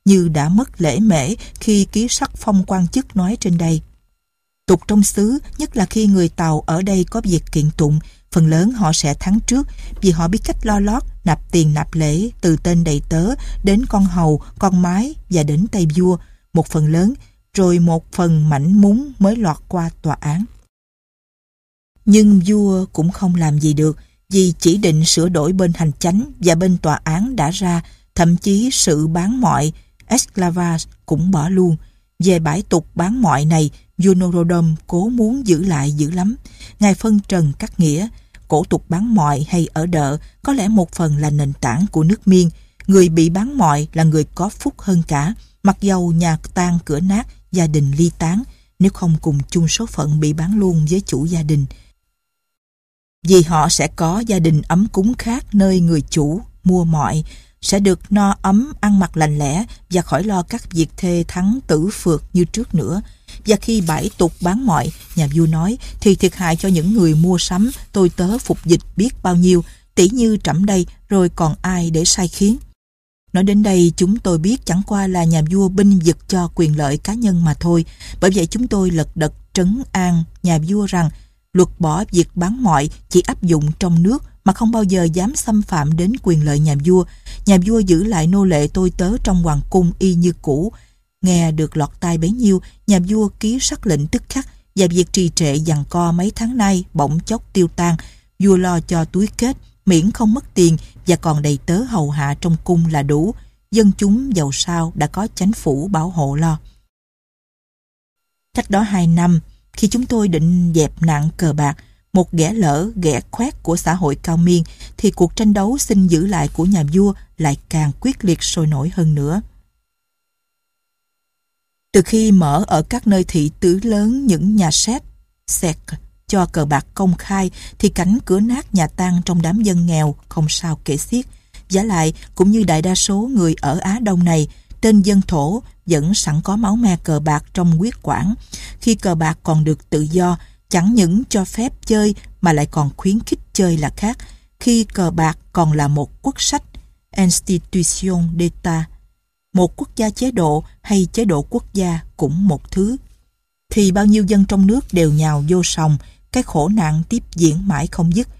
như đã mất lễ mễ khi ký sắc phong quan chức nói trên đây. Tục trong xứ, nhất là khi người Tàu ở đây có việc kiện tụng, phần lớn họ sẽ thắng trước vì họ biết cách lo lót, nạp tiền nạp lễ từ tên đầy tớ đến con hầu, con mái và đến tay vua, một phần lớn, rồi một phần mảnh múng mới lọt qua tòa án. Nhưng vua cũng không làm gì được vì chỉ định sửa đổi bên hành chánh và bên tòa án đã ra, thậm chí sự bán mọi esclavage cũng bỏ luôn. Về bãi tục bán mọi này, vua Norodom cố muốn giữ lại dữ lắm. Ngài phân trần các nghĩa. Cổ tục bán mọi hay ở đợ có lẽ một phần là nền tảng của nước Miên. Người bị bán mọi là người có phúc hơn cả, mặc dầu nhà tan cửa nát, gia đình ly tán, nếu không cùng chung số phận bị bán luôn với chủ gia đình. Vì họ sẽ có gia đình ấm cúng khác nơi người chủ mua mọi, sẽ được no ấm, ăn mặc lành lẽ và khỏi lo các việc thê thắng tử phượt như trước nữa. Và khi bãi tục bán mọi, nhà vua nói, thì thiệt hại cho những người mua sắm, tôi tớ phục dịch biết bao nhiêu, tỷ như trẫm đây, rồi còn ai để sai khiến. Nói đến đây, chúng tôi biết chẳng qua là nhà vua binh vực cho quyền lợi cá nhân mà thôi. Bởi vậy chúng tôi lật đật trấn an nhà vua rằng luật bỏ việc bán mọi chỉ áp dụng trong nước mà không bao giờ dám xâm phạm đến quyền lợi nhà vua. Nhà vua giữ lại nô lệ tôi tớ trong hoàng cung y như cũ. Nghe được lọt tai bấy nhiêu, nhà vua ký sắc lệnh tức khắc, và việc trì trệ giằng co mấy tháng nay bỗng chốc tiêu tan. Vua lo cho túi kết, miễn không mất tiền và còn đầy tớ hầu hạ trong cung là đủ. Dân chúng dầu sao đã có chánh phủ bảo hộ lo. Cách đó hai năm, khi chúng tôi định dẹp nạn cờ bạc, một ghẻ lỡ ghẻ khoét của xã hội cao miên, thì cuộc tranh đấu xin giữ lại của nhà vua lại càng quyết liệt sôi nổi hơn nữa. Từ khi mở ở các nơi thị tứ lớn những nhà séc, sẹc cho cờ bạc công khai, thì cảnh cửa nát nhà tan trong đám dân nghèo không sao kể xiết. Vả lại, cũng như đại đa số người ở Á Đông này, tên dân thổ vẫn sẵn có máu me cờ bạc trong huyết quản. Khi cờ bạc còn được tự do, chẳng những cho phép chơi mà lại còn khuyến khích chơi là khác. Khi cờ bạc còn là một quốc sách, institution d'État, một quốc gia chế độ hay chế độ quốc gia cũng một thứ, thì bao nhiêu dân trong nước đều nhào vô sòng, cái khổ nạn tiếp diễn mãi không dứt.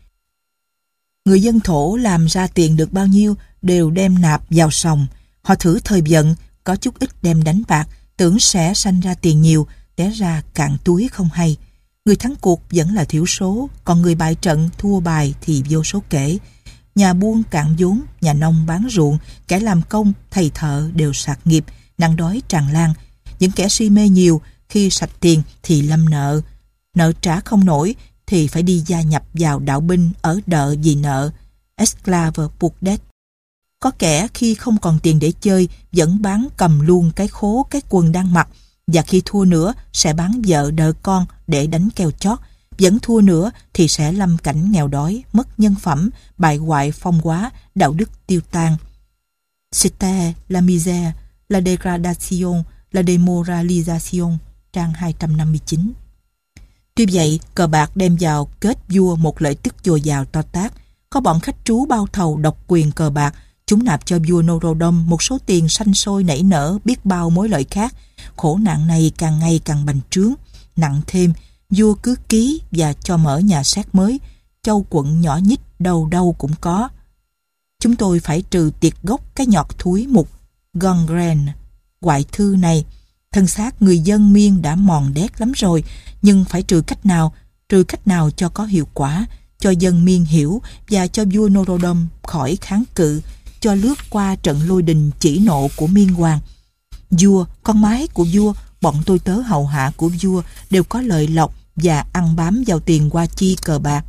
Người dân thổ làm ra tiền được bao nhiêu đều đem nạp vào sòng. Họ thử thời vận, có chút ít đem đánh bạc, tưởng sẽ sanh ra tiền nhiều, té ra cạn túi không hay. Người thắng cuộc vẫn là thiểu số, còn người bại trận thua bài thì vô số kể. Nhà buôn cạn vốn, nhà nông bán ruộng, kẻ làm công, thầy thợ đều sạt nghiệp, nạn đói tràn lan. Những kẻ si mê nhiều, khi sạch tiền thì lâm nợ. Nợ trả không nổi thì phải đi gia nhập vào đạo binh ở đợ vì nợ, esclave pour dette. Có kẻ khi không còn tiền để chơi vẫn bán cầm luôn cái khố cái quần đang mặc, và khi thua nữa sẽ bán vợ đỡ con để đánh kèo chót. Vẫn thua nữa thì sẽ lâm cảnh nghèo đói, mất nhân phẩm, bại hoại phong hóa, đạo đức tiêu tan. C'était la misère, la dégradation, la démoralisation, trang hai trăm năm mươi chín. Tuy vậy, cờ bạc đem vào kết vua một lợi tức dồi dào to tát. Có bọn khách trú bao thầu độc quyền cờ bạc, chúng nạp cho vua Norodom một số tiền sanh sôi nảy nở biết bao mối lợi khác. Khổ nạn này càng ngày càng bành trướng. Nặng thêm, vua cứ ký và cho mở nhà séc mới, châu quận nhỏ nhít đâu đâu cũng có. Chúng tôi phải trừ tiệt gốc cái nhọt thúi mục gangrene, hoại thư này. Thân xác người dân Miên đã mòn đét lắm rồi, nhưng phải trừ cách nào, trừ cách nào cho có hiệu quả, cho dân Miên hiểu và cho vua Norodom khỏi kháng cự, cho lướt qua trận lôi đình chỉ nộ của Miên Hoàng. Vua, con mái của vua, bọn tôi tớ hầu hạ của vua đều có lợi lộc và ăn bám vào tiền qua chi cờ bạc.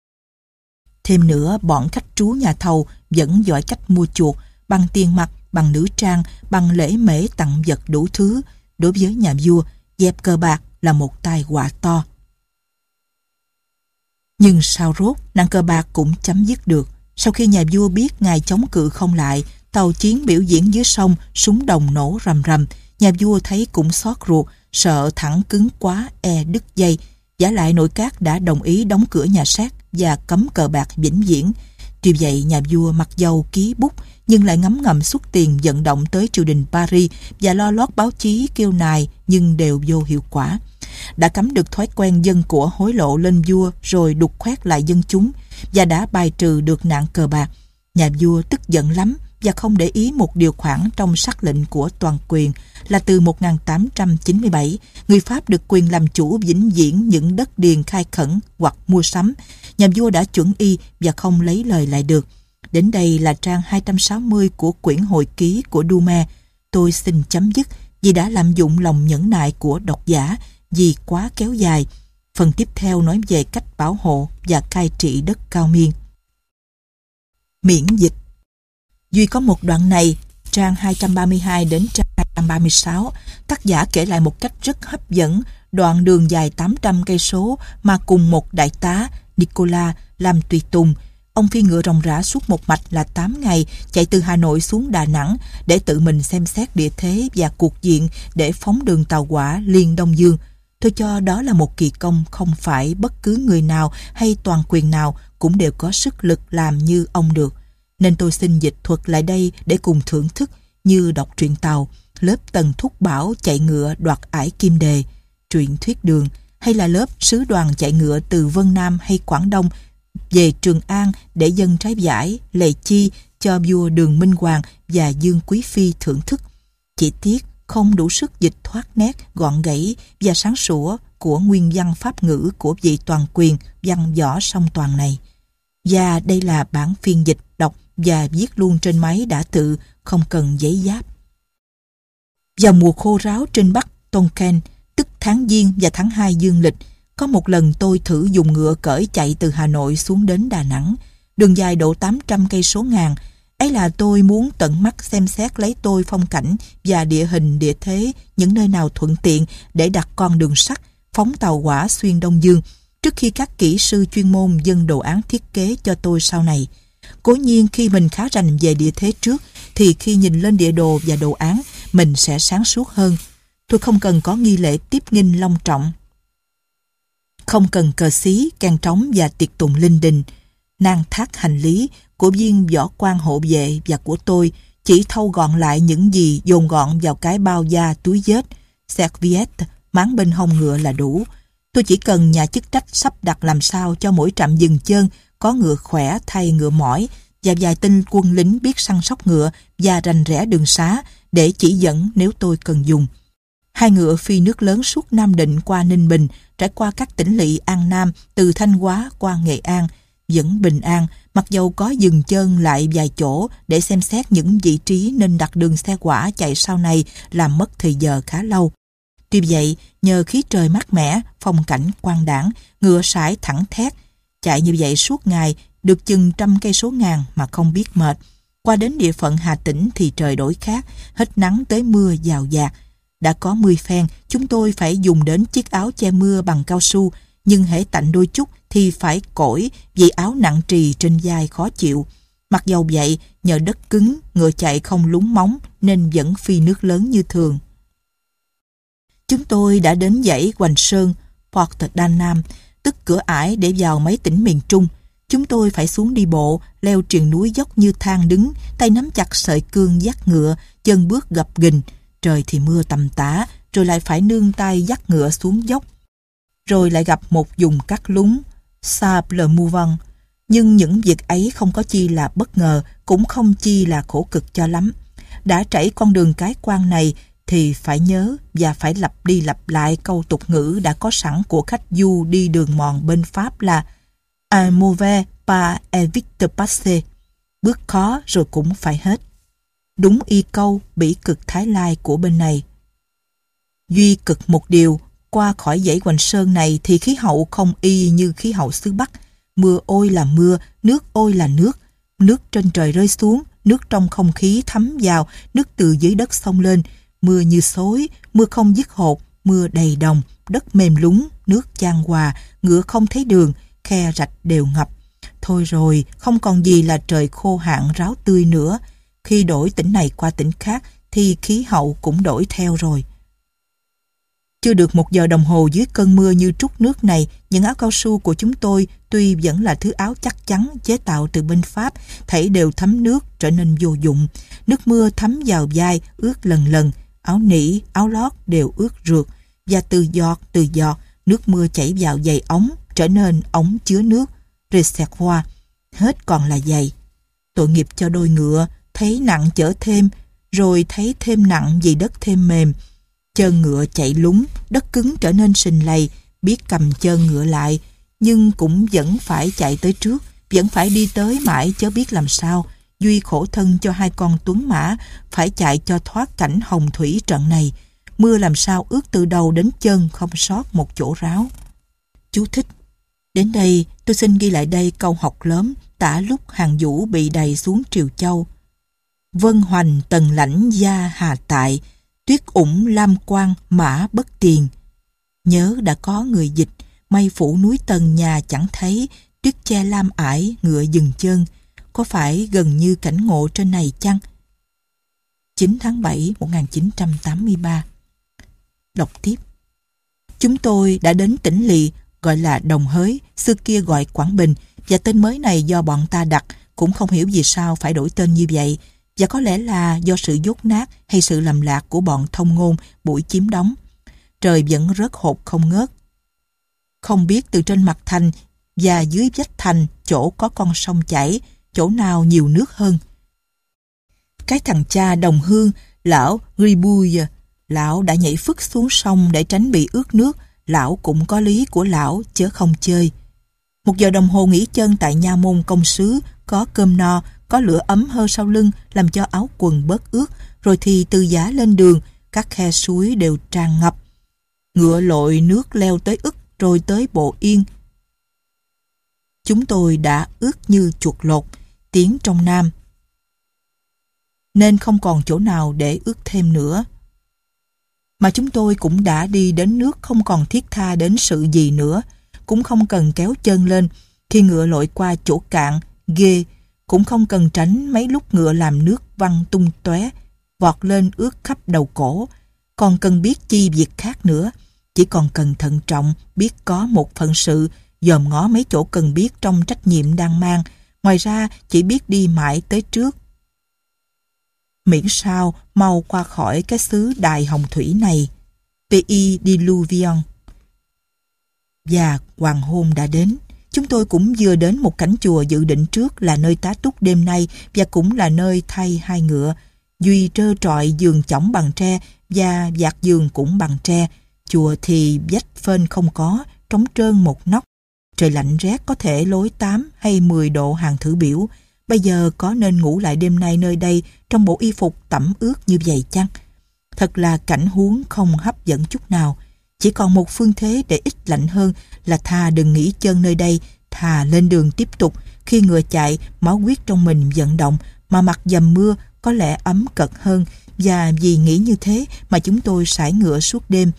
Thêm nữa, bọn khách trú nhà thầu vẫn giỏi cách mua chuộc bằng tiền mặt, bằng nữ trang, bằng lễ mễ tặng vật đủ thứ. Đối với nhà vua, dẹp cờ bạc là một tai họa to. Nhưng sao rốt, nạn cờ bạc cũng chấm dứt được. Sau khi nhà vua biết ngài chống cự không lại, tàu chiến biểu diễn dưới sông, súng đồng nổ rầm rầm, nhà vua thấy cũng xót ruột, sợ thẳng cứng quá e đứt dây. Vả lại nội các đã đồng ý đóng cửa nhà séc và cấm cờ bạc vĩnh viễn. Tuy vậy, nhà vua mặc dầu ký bút nhưng lại ngấm ngầm xuất tiền vận động tới triều đình Paris và lo lót báo chí kêu nài nhưng đều vô hiệu quả. Đã cấm được thói quen dân của hối lộ lên vua rồi đục khoét lại dân chúng và đã bài trừ được nạn cờ bạc. Nhà vua tức giận lắm và không để ý một điều khoản trong sắc lệnh của toàn quyền là từ một nghìn tám trăm chín mươi bảy, người Pháp được quyền làm chủ vĩnh viễn những đất điền khai khẩn hoặc mua sắm. Nhà vua đã chuẩn y và không lấy lời lại được. Đến đây là trang hai trăm sáu mươi của quyển hồi ký của Doumer. Tôi xin chấm dứt vì đã lạm dụng lòng nhẫn nại của độc giả vì quá kéo dài. Phần tiếp theo nói về cách bảo hộ và cai trị đất Cao Miên. Miễn dịch. Duy có một đoạn này, trang hai trăm ba mươi hai đến trang hai trăm ba mươi sáu, tác giả kể lại một cách rất hấp dẫn đoạn đường dài tám trăm cây số mà cùng một đại tá Nicolas làm tùy tùng. Ông phi ngựa ròng rã suốt một mạch là tám ngày, chạy từ Hà Nội xuống Đà Nẵng để tự mình xem xét địa thế và cuộc diện để phóng đường tàu hỏa liên Đông Dương. Tôi cho đó là một kỳ công không phải bất cứ người nào hay toàn quyền nào cũng đều có sức lực làm như ông được. Nên tôi xin dịch thuật lại đây để cùng thưởng thức như đọc truyện Tàu, lớp Tần Thúc Bảo chạy ngựa đoạt ải Kim Đề, truyện Thuyết Đường, hay là lớp sứ đoàn chạy ngựa từ Vân Nam hay Quảng Đông về Trường An để dâng trái vải, lệ chi cho vua Đường Minh Hoàng và Dương Quý Phi thưởng thức. Chỉ tiếc không đủ sức dịch thoát nét, gọn gãy và sáng sủa của nguyên văn pháp ngữ của vị toàn quyền văn võ song toàn này. Và đây là bản phiên dịch đọc và viết luôn trên máy đã tự, không cần giấy giáp. Vào mùa khô ráo trên Bắc Tonkin, tức tháng Giêng và tháng hai dương lịch, có một lần tôi thử dùng ngựa cởi chạy từ Hà Nội xuống đến Đà Nẵng, đường dài độ tám trăm cây số ngàn. Ấy là tôi muốn tận mắt xem xét lấy tôi phong cảnh và địa hình địa thế, những nơi nào thuận tiện để đặt con đường sắt, phóng tàu hỏa xuyên Đông Dương, trước khi các kỹ sư chuyên môn dâng đồ án thiết kế cho tôi sau này. Cố nhiên khi mình khá rành về địa thế trước, thì khi nhìn lên địa đồ và đồ án, mình sẽ sáng suốt hơn. Tôi không cần có nghi lễ tiếp nghinh long trọng, không cần cờ xí, can trống và tiệc tùng linh đình. Nang thác hành lý của viên võ quan hộ vệ và của tôi chỉ thâu gọn lại những gì dồn gọn vào cái bao da túi vết, serviette, máng bên hông ngựa là đủ. Tôi chỉ cần nhà chức trách sắp đặt làm sao cho mỗi trạm dừng chân có ngựa khỏe thay ngựa mỏi và vài tên quân lính biết săn sóc ngựa và rành rẽ đường xá để chỉ dẫn nếu tôi cần dùng. Hai ngựa phi nước lớn suốt Nam Định qua Ninh Bình, trải qua các tỉnh lỵ An Nam, từ Thanh Hóa qua Nghệ An, vẫn bình an, mặc dầu có dừng chân lại vài chỗ để xem xét những vị trí nên đặt đường xe hỏa chạy sau này làm mất thời giờ khá lâu. Tuy vậy, nhờ khí trời mát mẻ, phong cảnh quang đãng, ngựa sải thẳng thét, chạy như vậy suốt ngày, được chừng trăm cây số ngàn mà không biết mệt. Qua đến địa phận Hà Tĩnh thì trời đổi khác, hết nắng tới mưa dào dạt. Đã có mười phen, chúng tôi phải dùng đến chiếc áo che mưa bằng cao su, nhưng hễ tạnh đôi chút thì phải cởi vì áo nặng trì trên vai khó chịu. Mặc dầu vậy, nhờ đất cứng, ngựa chạy không lún móng nên vẫn phi nước lớn như thường. Chúng tôi đã đến dãy Hoành Sơn, Port Đan Nam, tức cửa ải để vào mấy tỉnh miền Trung. Chúng tôi phải xuống đi bộ, leo triền núi dốc như thang đứng, tay nắm chặt sợi cương dắt ngựa, chân bước gập ghềnh. Trời thì mưa tầm tã, rồi lại phải nương tay dắt ngựa xuống dốc. Rồi lại gặp một vùng cắt lún, sable mouvant. Nhưng những việc ấy không có chi là bất ngờ, cũng không chi là khổ cực cho lắm. Đã trải con đường cái quan này thì phải nhớ và phải lặp đi lặp lại câu tục ngữ đã có sẵn của khách du đi đường mòn bên Pháp là un mauvais pas est vite passé. Bước khó rồi cũng phải hết. Đúng y câu bỉ cực Thái Lai của bên này. Duy cực một điều, qua khỏi dãy Hoành Sơn này thì khí hậu không y như khí hậu xứ Bắc. Mưa ôi là mưa, nước ôi là nước. Nước trên trời rơi xuống, nước trong không khí thấm vào, nước từ dưới đất xông lên. Mưa như xối, mưa không dứt hột, mưa đầy đồng, đất mềm lún, nước chan hòa, ngựa không thấy đường, khe rạch đều ngập. Thôi rồi, không còn gì là trời khô hạn ráo tươi nữa. Khi đổi tỉnh này qua tỉnh khác thì khí hậu cũng đổi theo rồi. Chưa được một giờ đồng hồ dưới cơn mưa như trút nước này, những áo cao su của chúng tôi tuy vẫn là thứ áo chắc chắn chế tạo từ bên Pháp, thảy đều thấm nước trở nên vô dụng. Nước mưa thấm vào vai, ướt lần lần, áo nỉ, áo lót đều ướt rượt, và từ giọt từ giọt, nước mưa chảy vào giày ống, trở nên ống chứa nước, reservoir, hết còn là giày. Tội nghiệp cho đôi ngựa, thấy nặng chở thêm, rồi thấy thêm nặng vì đất thêm mềm. Chân ngựa chạy lúng, đất cứng trở nên sình lầy, biết cầm chân ngựa lại, nhưng cũng vẫn phải chạy tới trước, vẫn phải đi tới mãi chớ biết làm sao. Duy khổ thân cho hai con tuấn mã, phải chạy cho thoát cảnh hồng thủy trận này. Mưa làm sao ướt từ đầu đến chân, không sót một chỗ ráo. Chú thích. Đến đây, tôi xin ghi lại đây câu học lớn tả lúc hàng vũ bị đầy xuống Triều Châu. Vân hoành tần lãnh gia hà tại, tuyết ủng lam quang mã bất tiền. Nhớ đã có người dịch, mây phủ núi tần nhà chẳng thấy, tuyết che lam ải ngựa dừng chân. Có phải gần như cảnh ngộ trên này chăng? chín tháng bảy một nghìn chín trăm tám mươi ba. Đọc tiếp. Chúng tôi đã đến tỉnh lỵ, gọi là Đồng Hới, xưa kia gọi Quảng Bình, và tên mới này do bọn ta đặt, cũng không hiểu vì sao phải đổi tên như vậy, và có lẽ là do sự dốt nát hay sự lầm lạc của bọn thông ngôn buổi chiếm đóng. Trời vẫn rớt hột không ngớt. Không biết từ trên mặt thành và dưới vách thành chỗ có con sông chảy, chỗ nào nhiều nước hơn. Cái thằng cha đồng hương, lão Gribouille, lão đã nhảy phức xuống sông để tránh bị ướt nước. Lão cũng có lý của lão chớ không chơi. Một giờ đồng hồ nghỉ chân tại nha môn công sứ, có cơm no, có lửa ấm hơn sau lưng làm cho áo quần bớt ướt, rồi thì từ giá lên đường, các khe suối đều tràn ngập. Ngựa lội nước leo tới ức rồi tới Bộ Yên. Chúng tôi đã ướt như chuột lột, tiếng trong Nam, nên không còn chỗ nào để ướt thêm nữa. Mà chúng tôi cũng đã đi đến nước, không còn thiết tha đến sự gì nữa, cũng không cần kéo chân lên. Khi ngựa lội qua chỗ cạn, ghê, cũng không cần tránh mấy lúc ngựa làm nước văng tung tóe, vọt lên ướt khắp đầu cổ. Còn cần biết chi việc khác nữa, chỉ còn cần thận trọng, biết có một phận sự, dòm ngó mấy chỗ cần biết trong trách nhiệm đang mang. Ngoài ra chỉ biết đi mãi tới trước, miễn sao mau qua khỏi cái xứ đài hồng thủy này. Pays diluvian. Và hoàng hôn đã đến. Chúng tôi cũng vừa đến một cảnh chùa dự định trước là nơi tá túc đêm nay, và cũng là nơi thay hai ngựa. Duy trơ trọi giường chõng bằng tre và vạt giường cũng bằng tre. Chùa thì vách phên không có, trống trơn một nóc. Trời lạnh rét, có thể lối tám hay mười độ hàng thử biểu. Bây giờ có nên ngủ lại đêm nay nơi đây trong bộ y phục tẩm ướt như vậy chăng? Thật là cảnh huống không hấp dẫn chút nào. Chỉ còn một phương thế để ít lạnh hơn là thà đừng nghỉ chân nơi đây, thà lên đường tiếp tục. Khi ngựa chạy, máu huyết trong mình vận động, mà mặt dầm mưa có lẽ ấm cật hơn. Và vì nghĩ như thế mà chúng tôi sải ngựa suốt đêm.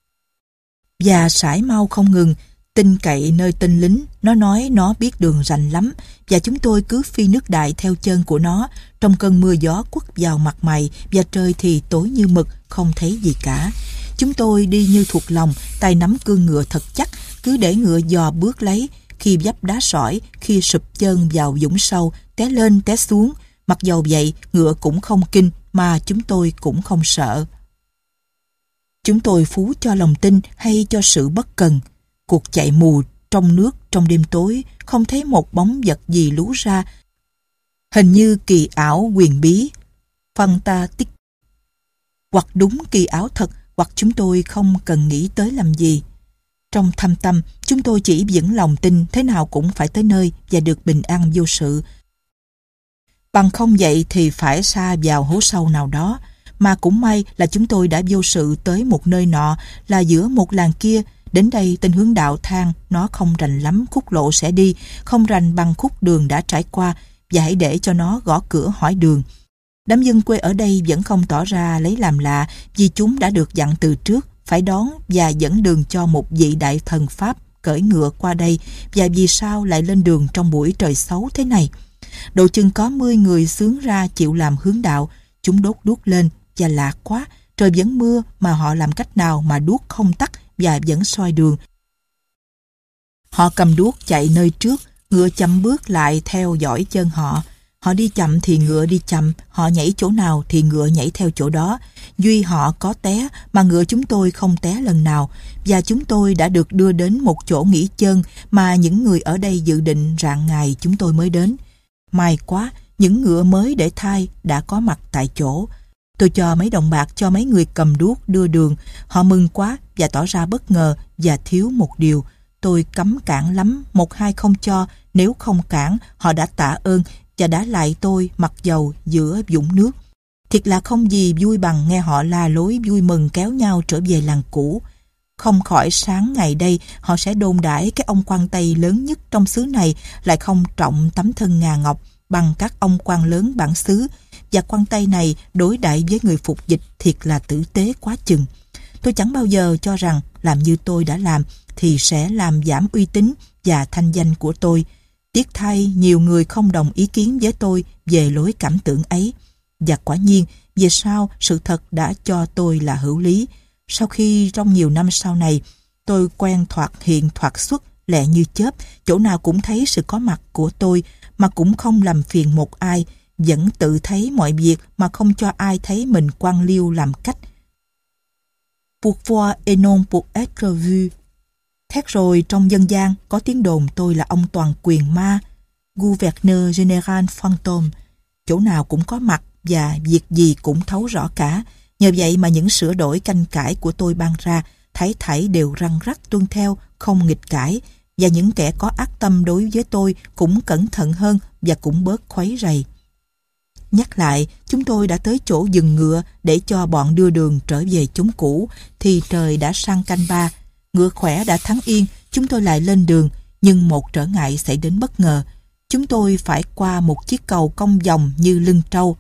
Và sải mau không ngừng, tin cậy nơi tên lính. Nó nói nó biết đường rành lắm, và chúng tôi cứ phi nước đại theo chân của nó. Trong cơn mưa gió quất vào mặt mày, và trời thì tối như mực, không thấy gì cả. Chúng tôi đi như thuộc lòng, tay nắm cương ngựa thật chắc, cứ để ngựa dò bước lấy. Khi vấp đá sỏi, khi sụp chân vào vũng sâu, té lên té xuống. Mặc dầu vậy, ngựa cũng không kinh, mà chúng tôi cũng không sợ. Chúng tôi phú cho lòng tin hay cho sự bất cần. Cuộc chạy mù trong nước trong đêm tối, không thấy một bóng vật gì lú ra. Hình như kỳ ảo huyền bí, fantastic. Hoặc đúng kỳ ảo thật, hoặc chúng tôi không cần nghĩ tới làm gì. Trong thâm tâm, chúng tôi chỉ vững lòng tin thế nào cũng phải tới nơi và được bình an vô sự. Bằng không vậy thì phải sa vào hố sâu nào đó. Mà cũng may là chúng tôi đã vô sự tới một nơi nọ, là giữa một làng kia. Đến đây tên hướng đạo than nó không rành lắm khúc lộ sẽ đi, không rành bằng khúc đường đã trải qua, và hãy để cho nó gõ cửa hỏi đường. Đám dân quê ở đây vẫn không tỏ ra lấy làm lạ, vì chúng đã được dặn từ trước phải đón và dẫn đường cho một vị đại thần Pháp cưỡi ngựa qua đây. Và vì sao lại lên đường trong buổi trời xấu thế này? Độ chừng có mươi người xướng ra chịu làm hướng đạo. Chúng đốt đuốc lên, và lạ quá, Trời vẫn mưa mà họ làm cách nào mà đuốc không tắt và vẫn soi đường. Họ cầm đuốc chạy nơi trước, ngựa chậm bước lại theo dõi chân họ. Họ đi chậm thì ngựa đi chậm, họ nhảy chỗ nào thì ngựa nhảy theo chỗ đó. Duy họ có té mà ngựa chúng tôi không té lần nào, và chúng tôi đã được đưa đến một chỗ nghỉ chân mà những người ở đây dự định rạng ngày chúng tôi mới đến. May quá, những ngựa mới để thai đã có mặt tại chỗ. Tôi cho mấy đồng bạc cho mấy người cầm đuốc đưa đường. Họ mừng quá và tỏ ra bất ngờ và thiếu một điều. Tôi cấm cản lắm, một hai không cho, nếu không cản, họ đã tạ ơn và đã lại tôi mặc dầu giữa vũng nước. Thiệt là không gì vui bằng nghe họ la lối vui mừng kéo nhau trở về làng cũ. Không khỏi sáng ngày đây họ sẽ đồn đãi cái ông quan Tây lớn nhất trong xứ này lại không trọng tấm thân ngà ngọc bằng các ông quan lớn bản xứ, và quan Tây này đối đãi với người phục dịch thiệt là tử tế quá chừng. Tôi chẳng bao giờ cho rằng làm như tôi đã làm thì sẽ làm giảm uy tín và thanh danh của tôi. Tiếc thay nhiều người không đồng ý kiến với tôi về lối cảm tưởng ấy. Và quả nhiên, về sau sự thật đã cho tôi là hữu lý. Sau khi trong nhiều năm sau này, tôi quen thoạt hiện thoạt xuất lẹ như chớp, chỗ nào cũng thấy sự có mặt của tôi mà cũng không làm phiền một ai, vẫn tự thấy mọi việc mà không cho ai thấy mình quan liêu làm cách. Pour voir et non pour être vu. Thét rồi trong dân gian có tiếng đồn tôi là ông toàn quyền ma, Gouverneur General Fantôme, chỗ nào cũng có mặt và việc gì cũng thấu rõ cả. Nhờ vậy mà những sửa đổi canh cải của tôi ban ra, thấy thảy đều răn rắc tuân theo, không nghịch cãi, và những kẻ có ác tâm đối với tôi cũng cẩn thận hơn và cũng bớt khuấy rầy. Nhắc lại, chúng tôi đã tới chỗ dừng ngựa để cho bọn đưa đường trở về chốn cũ, thì trời đã sang canh ba. Ngựa khỏe đã thắng yên, chúng tôi lại lên đường, nhưng một trở ngại xảy đến bất ngờ. Chúng tôi phải qua một chiếc cầu cong vòng như lưng trâu.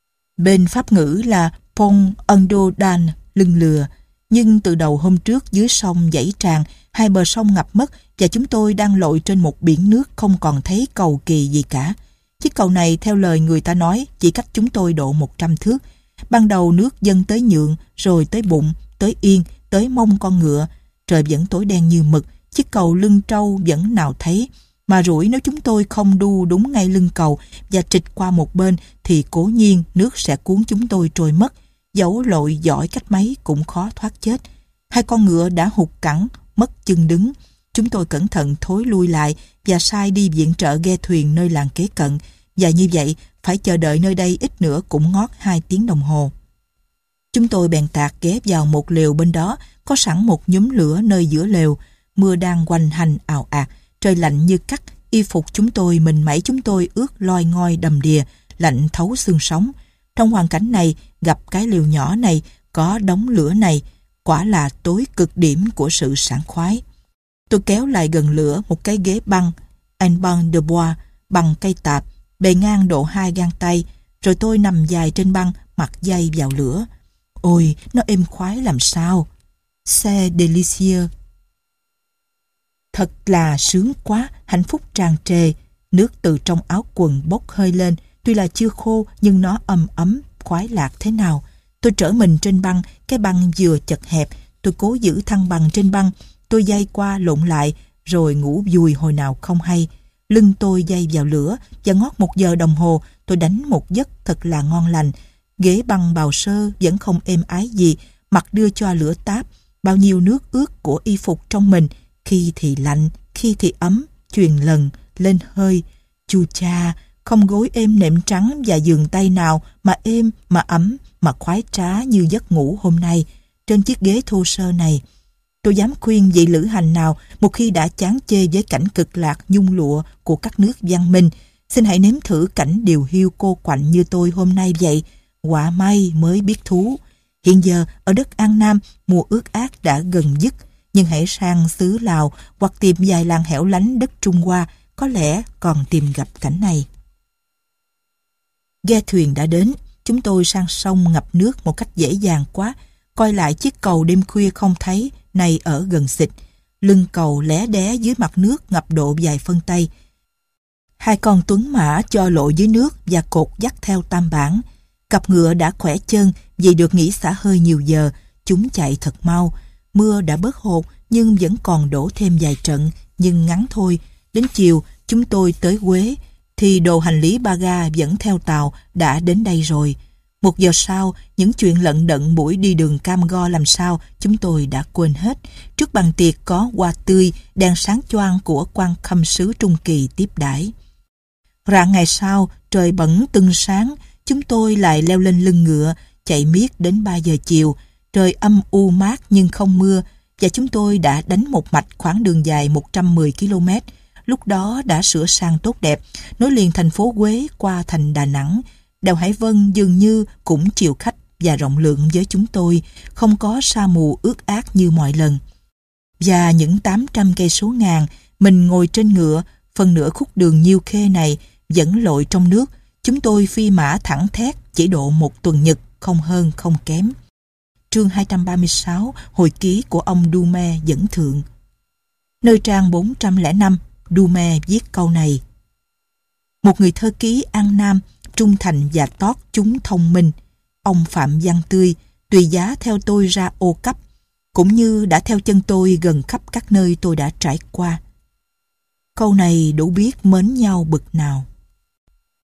Bên Pháp ngữ là Pont Andodan, lưng lừa. Nhưng từ đầu hôm trước dưới sông dãy tràn, hai bờ sông ngập mất và chúng tôi đang lội trên một biển nước không còn thấy cầu kỳ gì cả. Chiếc cầu này theo lời người ta nói chỉ cách chúng tôi độ một trăm thước. Ban đầu nước dâng tới nhượng, rồi tới bụng, tới yên, tới mông con ngựa. Trời vẫn tối đen như mực, chiếc cầu lưng trâu vẫn nào thấy. Mà rủi nếu chúng tôi không đu đúng ngay lưng cầu và trịch qua một bên thì cố nhiên nước sẽ cuốn chúng tôi trôi mất. Dẫu lội giỏi cách mấy cũng khó thoát chết. Hai con ngựa đã hụt cẳng, mất chân đứng. Chúng tôi cẩn thận thối lui lại và sai đi viện trợ ghe thuyền nơi làng kế cận. Và như vậy, phải chờ đợi nơi đây ít nữa cũng ngót hai tiếng đồng hồ. Chúng tôi bèn tạt ghé vào một lều bên đó, có sẵn một nhúm lửa nơi giữa lều. Mưa đang quanh hành ào ạt, trời lạnh như cắt, y phục chúng tôi, mình mẩy chúng tôi ướt loi ngoi đầm đìa, lạnh thấu xương sống. Trong hoàn cảnh này, gặp cái lều nhỏ này, có đống lửa này, quả là tối cực điểm của sự sảng khoái. Tôi kéo lại gần lửa một cái ghế băng, un banc de bois, bằng cây tạp, bề ngang độ hai gang tay, rồi tôi nằm dài trên băng, mặt dây vào lửa. Ôi, nó êm khoái làm sao. C'est délicieux. Thật là sướng quá, hạnh phúc tràn trề. Nước từ trong áo quần bốc hơi lên, tuy là chưa khô nhưng nó ấm ấm, khoái lạc thế nào. Tôi trở mình trên băng, cái băng vừa chật hẹp, tôi cố giữ thăng bằng trên băng, tôi dây qua lộn lại, rồi ngủ vùi hồi nào không hay. Lưng tôi dây vào lửa, và ngót một giờ đồng hồ, tôi đánh một giấc thật là ngon lành. Ghế băng bào sơ vẫn không êm ái gì, mặt đưa cho lửa táp, bao nhiêu nước ướt của y phục trong mình, khi thì lạnh, khi thì ấm, truyền lần, lên hơi. Chu cha, không gối êm nệm trắng và giường tay nào mà êm, mà ấm, mà khoái trá như giấc ngủ hôm nay, trên chiếc ghế thô sơ này. Tôi dám khuyên vị lữ hành nào một khi đã chán chê với cảnh cực lạc nhung lụa của các nước văn minh, xin hãy nếm thử cảnh điều hiu cô quạnh như tôi hôm nay vậy. Quả may mới biết thú. Hiện giờ ở đất An Nam, mùa ướt át đã gần dứt, nhưng hãy sang xứ Lào hoặc tìm vài làng hẻo lánh đất Trung Hoa, có lẽ còn tìm gặp cảnh này. Ghe thuyền đã đến, chúng tôi sang sông ngập nước một cách dễ dàng quá. Coi lại chiếc cầu đêm khuya không thấy, nay ở gần xịt. Lưng cầu lé đé dưới mặt nước ngập độ vài phân tay. Hai con tuấn mã cho lộ dưới nước và cột dắt theo tam bản. Cặp ngựa đã khỏe chân Vì được nghỉ xả hơi nhiều giờ, chúng chạy thật mau. Mưa đã bớt hột nhưng vẫn còn đổ thêm vài trận, nhưng ngắn thôi. Đến chiều, chúng tôi tới Huế, thì đồ hành lý Baga dẫn theo tàu đã đến đây rồi. Một giờ sau, những chuyện lận đận buổi đi đường cam go làm sao chúng tôi đã quên hết. Trước bàn tiệc có hoa tươi, đèn sáng choang của quan khâm sứ Trung Kỳ tiếp đãi. Rạng ngày sau, trời bẩn tưng sáng, chúng tôi lại leo lên lưng ngựa, chạy miết đến ba giờ chiều. Trời âm u mát nhưng không mưa, và chúng tôi đã đánh một mạch khoảng đường dài một trăm mười ki lô mét. Lúc đó đã sửa sang tốt đẹp, nối liền thành phố Huế qua thành Đà Nẵng. Đèo Hải Vân dường như cũng chiều khách và rộng lượng với chúng tôi, không có sa mù ướt át như mọi lần. Và những tám trăm cây số ngàn, mình ngồi trên ngựa, phần nửa khúc đường nhiêu khê này vẫn lội trong nước. Chúng tôi phi mã thẳng thét chỉ độ một tuần nhật, không hơn không kém. Chương hai trăm ba mươi sáu, hồi ký của ông Dume dẫn thượng. Nơi trang bốn trăm lẻ năm, Dume viết câu này: một người thơ ký An Nam, trung thành và tót chúng thông minh. Ông Phạm Văn Tươi tùy giá theo tôi ra ô cấp, cũng như đã theo chân tôi gần khắp các nơi tôi đã trải qua. Câu này đủ biết mến nhau bực nào.